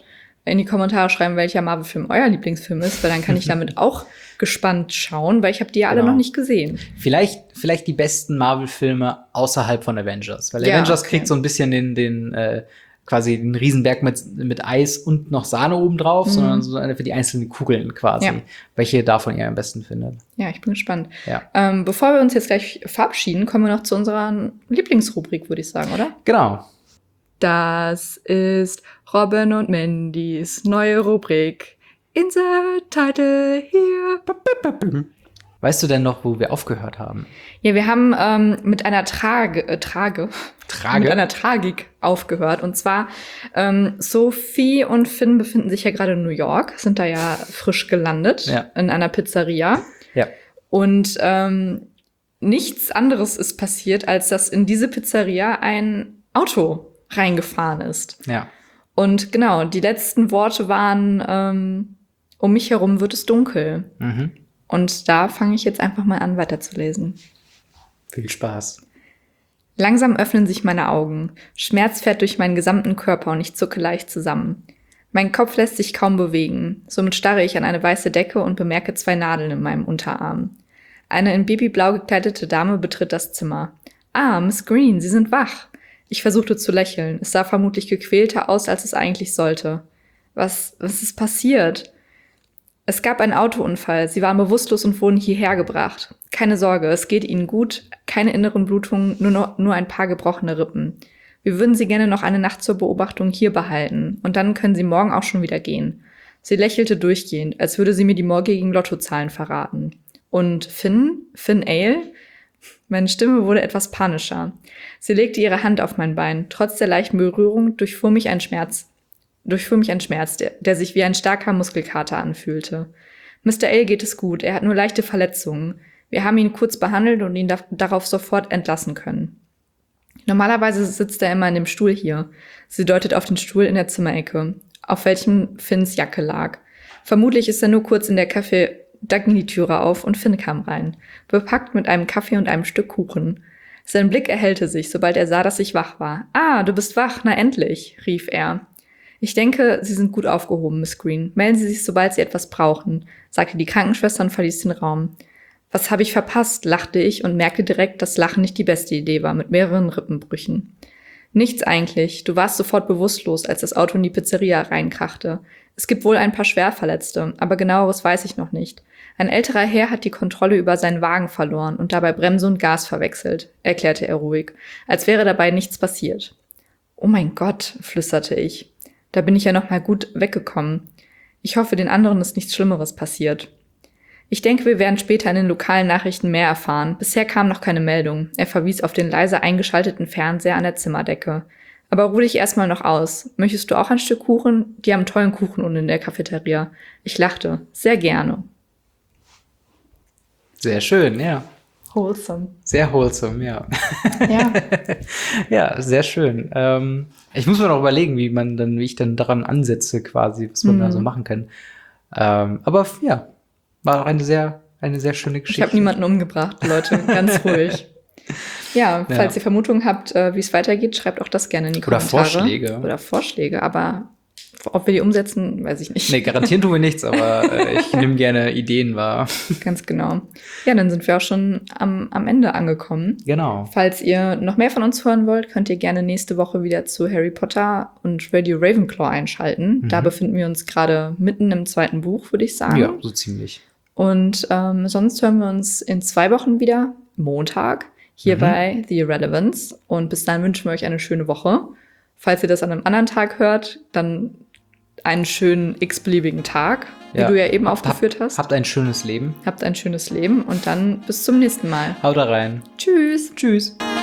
Speaker 1: in die Kommentare schreiben, welcher Marvel-Film euer Lieblingsfilm ist, weil dann kann ich damit auch gespannt schauen, weil ich habe die ja alle
Speaker 2: Genau.
Speaker 1: noch nicht gesehen.
Speaker 2: Vielleicht, vielleicht die besten Marvel-Filme außerhalb von Avengers. Weil
Speaker 1: Ja,
Speaker 2: Avengers
Speaker 1: okay.
Speaker 2: kriegt so ein bisschen den, den äh, quasi den Riesenberg mit, mit Eis und noch Sahne obendrauf,
Speaker 1: Mhm.
Speaker 2: sondern so eine für die einzelnen Kugeln quasi.
Speaker 1: Ja.
Speaker 2: Welche davon ihr am besten findet.
Speaker 1: Ja, ich bin gespannt.
Speaker 2: Ja.
Speaker 1: Ähm, bevor wir uns jetzt gleich verabschieden, kommen wir noch zu unserer Lieblingsrubrik, würde ich sagen, oder?
Speaker 2: Genau.
Speaker 1: Das ist Robin und Mandys neue Rubrik. Insert Title hier.
Speaker 2: Weißt du denn noch, wo wir aufgehört haben?
Speaker 1: Ja, wir haben ähm, mit einer Trage, äh, Trage,
Speaker 2: Trage?
Speaker 1: mit einer Tragik aufgehört. Und zwar, ähm, Sophie und Finn befinden sich ja gerade in New York, sind da ja frisch gelandet
Speaker 2: Ja.
Speaker 1: in einer Pizzeria.
Speaker 2: Ja.
Speaker 1: Und ähm, nichts anderes ist passiert, als dass in diese Pizzeria ein Auto reingefahren ist.
Speaker 2: Ja.
Speaker 1: Und genau, die letzten Worte waren, ähm, um mich herum wird es dunkel.
Speaker 2: Mhm.
Speaker 1: Und da fange ich jetzt einfach mal an, weiterzulesen.
Speaker 2: Viel Spaß.
Speaker 1: Langsam öffnen sich meine Augen. Schmerz fährt durch meinen gesamten Körper und ich zucke leicht zusammen. Mein Kopf lässt sich kaum bewegen. Somit starre ich an eine weiße Decke und bemerke zwei Nadeln in meinem Unterarm. Eine in Babyblau gekleidete Dame betritt das Zimmer. Ah, Miss Green, Sie sind wach. Ich versuchte zu lächeln. Es sah vermutlich gequälter aus, als es eigentlich sollte. Was, was ist passiert? Es gab einen Autounfall. Sie waren bewusstlos und wurden hierher gebracht. Keine Sorge, es geht Ihnen gut. Keine inneren Blutungen, nur, noch, nur ein paar gebrochene Rippen. Wir würden Sie gerne noch eine Nacht zur Beobachtung hier behalten. Und dann können Sie morgen auch schon wieder gehen. Sie lächelte durchgehend, als würde sie mir die morgigen Lottozahlen verraten. Und Finn? Finn Ale? Meine Stimme wurde etwas panischer. Sie legte ihre Hand auf mein Bein. Trotz der leichten Berührung durchfuhr mich ein Schmerz. Durchfuhr mich ein Schmerz, der, der sich wie ein starker Muskelkater anfühlte. Mister Ale geht es gut, er hat nur leichte Verletzungen. Wir haben ihn kurz behandelt und ihn da, darauf sofort entlassen können. Normalerweise sitzt er immer in dem Stuhl hier. Sie deutet auf den Stuhl in der Zimmerecke, auf welchem Finns Jacke lag. Vermutlich ist er nur kurz in der Café. Da ging die Türe auf und Finn kam rein, bepackt mit einem Kaffee und einem Stück Kuchen. Sein Blick erhellte sich, sobald er sah, dass ich wach war. »Ah, du bist wach, na endlich«, rief er. »Ich denke, Sie sind gut aufgehoben, Miss Green. Melden Sie sich, sobald Sie etwas brauchen«, sagte die Krankenschwester und verließ den Raum. »Was habe ich verpasst?«, lachte ich und merkte direkt, dass Lachen nicht die beste Idee war, mit mehreren Rippenbrüchen. »Nichts eigentlich. Du warst sofort bewusstlos, als das Auto in die Pizzeria reinkrachte. Es gibt wohl ein paar Schwerverletzte, aber genaueres weiß ich noch nicht. Ein älterer Herr hat die Kontrolle über seinen Wagen verloren und dabei Bremse und Gas verwechselt«, erklärte er ruhig, als wäre dabei nichts passiert. »Oh mein Gott«, flüsterte ich. »Da bin ich ja noch mal gut weggekommen. Ich hoffe, den anderen ist nichts Schlimmeres passiert.« »Ich denke, wir werden später in den lokalen Nachrichten mehr erfahren. Bisher kam noch keine Meldung.« Er verwies auf den leise eingeschalteten Fernseher an der Zimmerdecke. »Aber ruh dich erstmal noch aus. Möchtest du auch ein Stück Kuchen? Die haben tollen Kuchen unten in der Cafeteria.« Ich lachte. »Sehr gerne.«
Speaker 2: Sehr schön, ja.
Speaker 1: Wholesome.
Speaker 2: Sehr wholesome, ja.
Speaker 1: Ja.
Speaker 2: Ja, sehr schön. Ähm, ich muss mir noch überlegen, wie man dann, wie ich dann daran ansetze, quasi, was man
Speaker 1: Mhm.
Speaker 2: da so machen kann. Ähm, aber ja, war auch eine sehr, eine sehr schöne
Speaker 1: Ich
Speaker 2: Geschichte.
Speaker 1: habe niemanden umgebracht, Leute. Ganz ruhig. Ja, falls
Speaker 2: Ja.
Speaker 1: ihr Vermutungen habt, äh, wie es weitergeht, schreibt auch das gerne in die
Speaker 2: Oder
Speaker 1: Kommentare.
Speaker 2: Vorschläge.
Speaker 1: Oder Vorschläge, aber ob wir die umsetzen, weiß ich nicht.
Speaker 2: Nee, garantieren tun wir nichts, aber äh, ich nehme gerne Ideen wahr.
Speaker 1: Ganz genau. Ja, dann sind wir auch schon am, am Ende angekommen.
Speaker 2: Genau.
Speaker 1: Falls ihr noch mehr von uns hören wollt, könnt ihr gerne nächste Woche wieder zu Harry Potter und Radio Ravenclaw einschalten.
Speaker 2: Mhm.
Speaker 1: Da befinden wir uns gerade mitten im zweiten Buch, würde ich sagen.
Speaker 2: Ja, so ziemlich.
Speaker 1: Und ähm, sonst hören wir uns in zwei Wochen wieder, Montag, hier
Speaker 2: Mhm.
Speaker 1: bei The Irrelevance. Und bis dahin wünschen wir euch eine schöne Woche. Falls ihr das an einem anderen Tag hört, dann einen schönen x-beliebigen Tag, wie
Speaker 2: Ja.
Speaker 1: du ja eben aufgeführt
Speaker 2: Hab,
Speaker 1: hast.
Speaker 2: Habt ein schönes Leben.
Speaker 1: Habt ein schönes Leben und dann bis zum nächsten Mal.
Speaker 2: Haut da rein.
Speaker 1: Tschüss.
Speaker 2: Tschüss.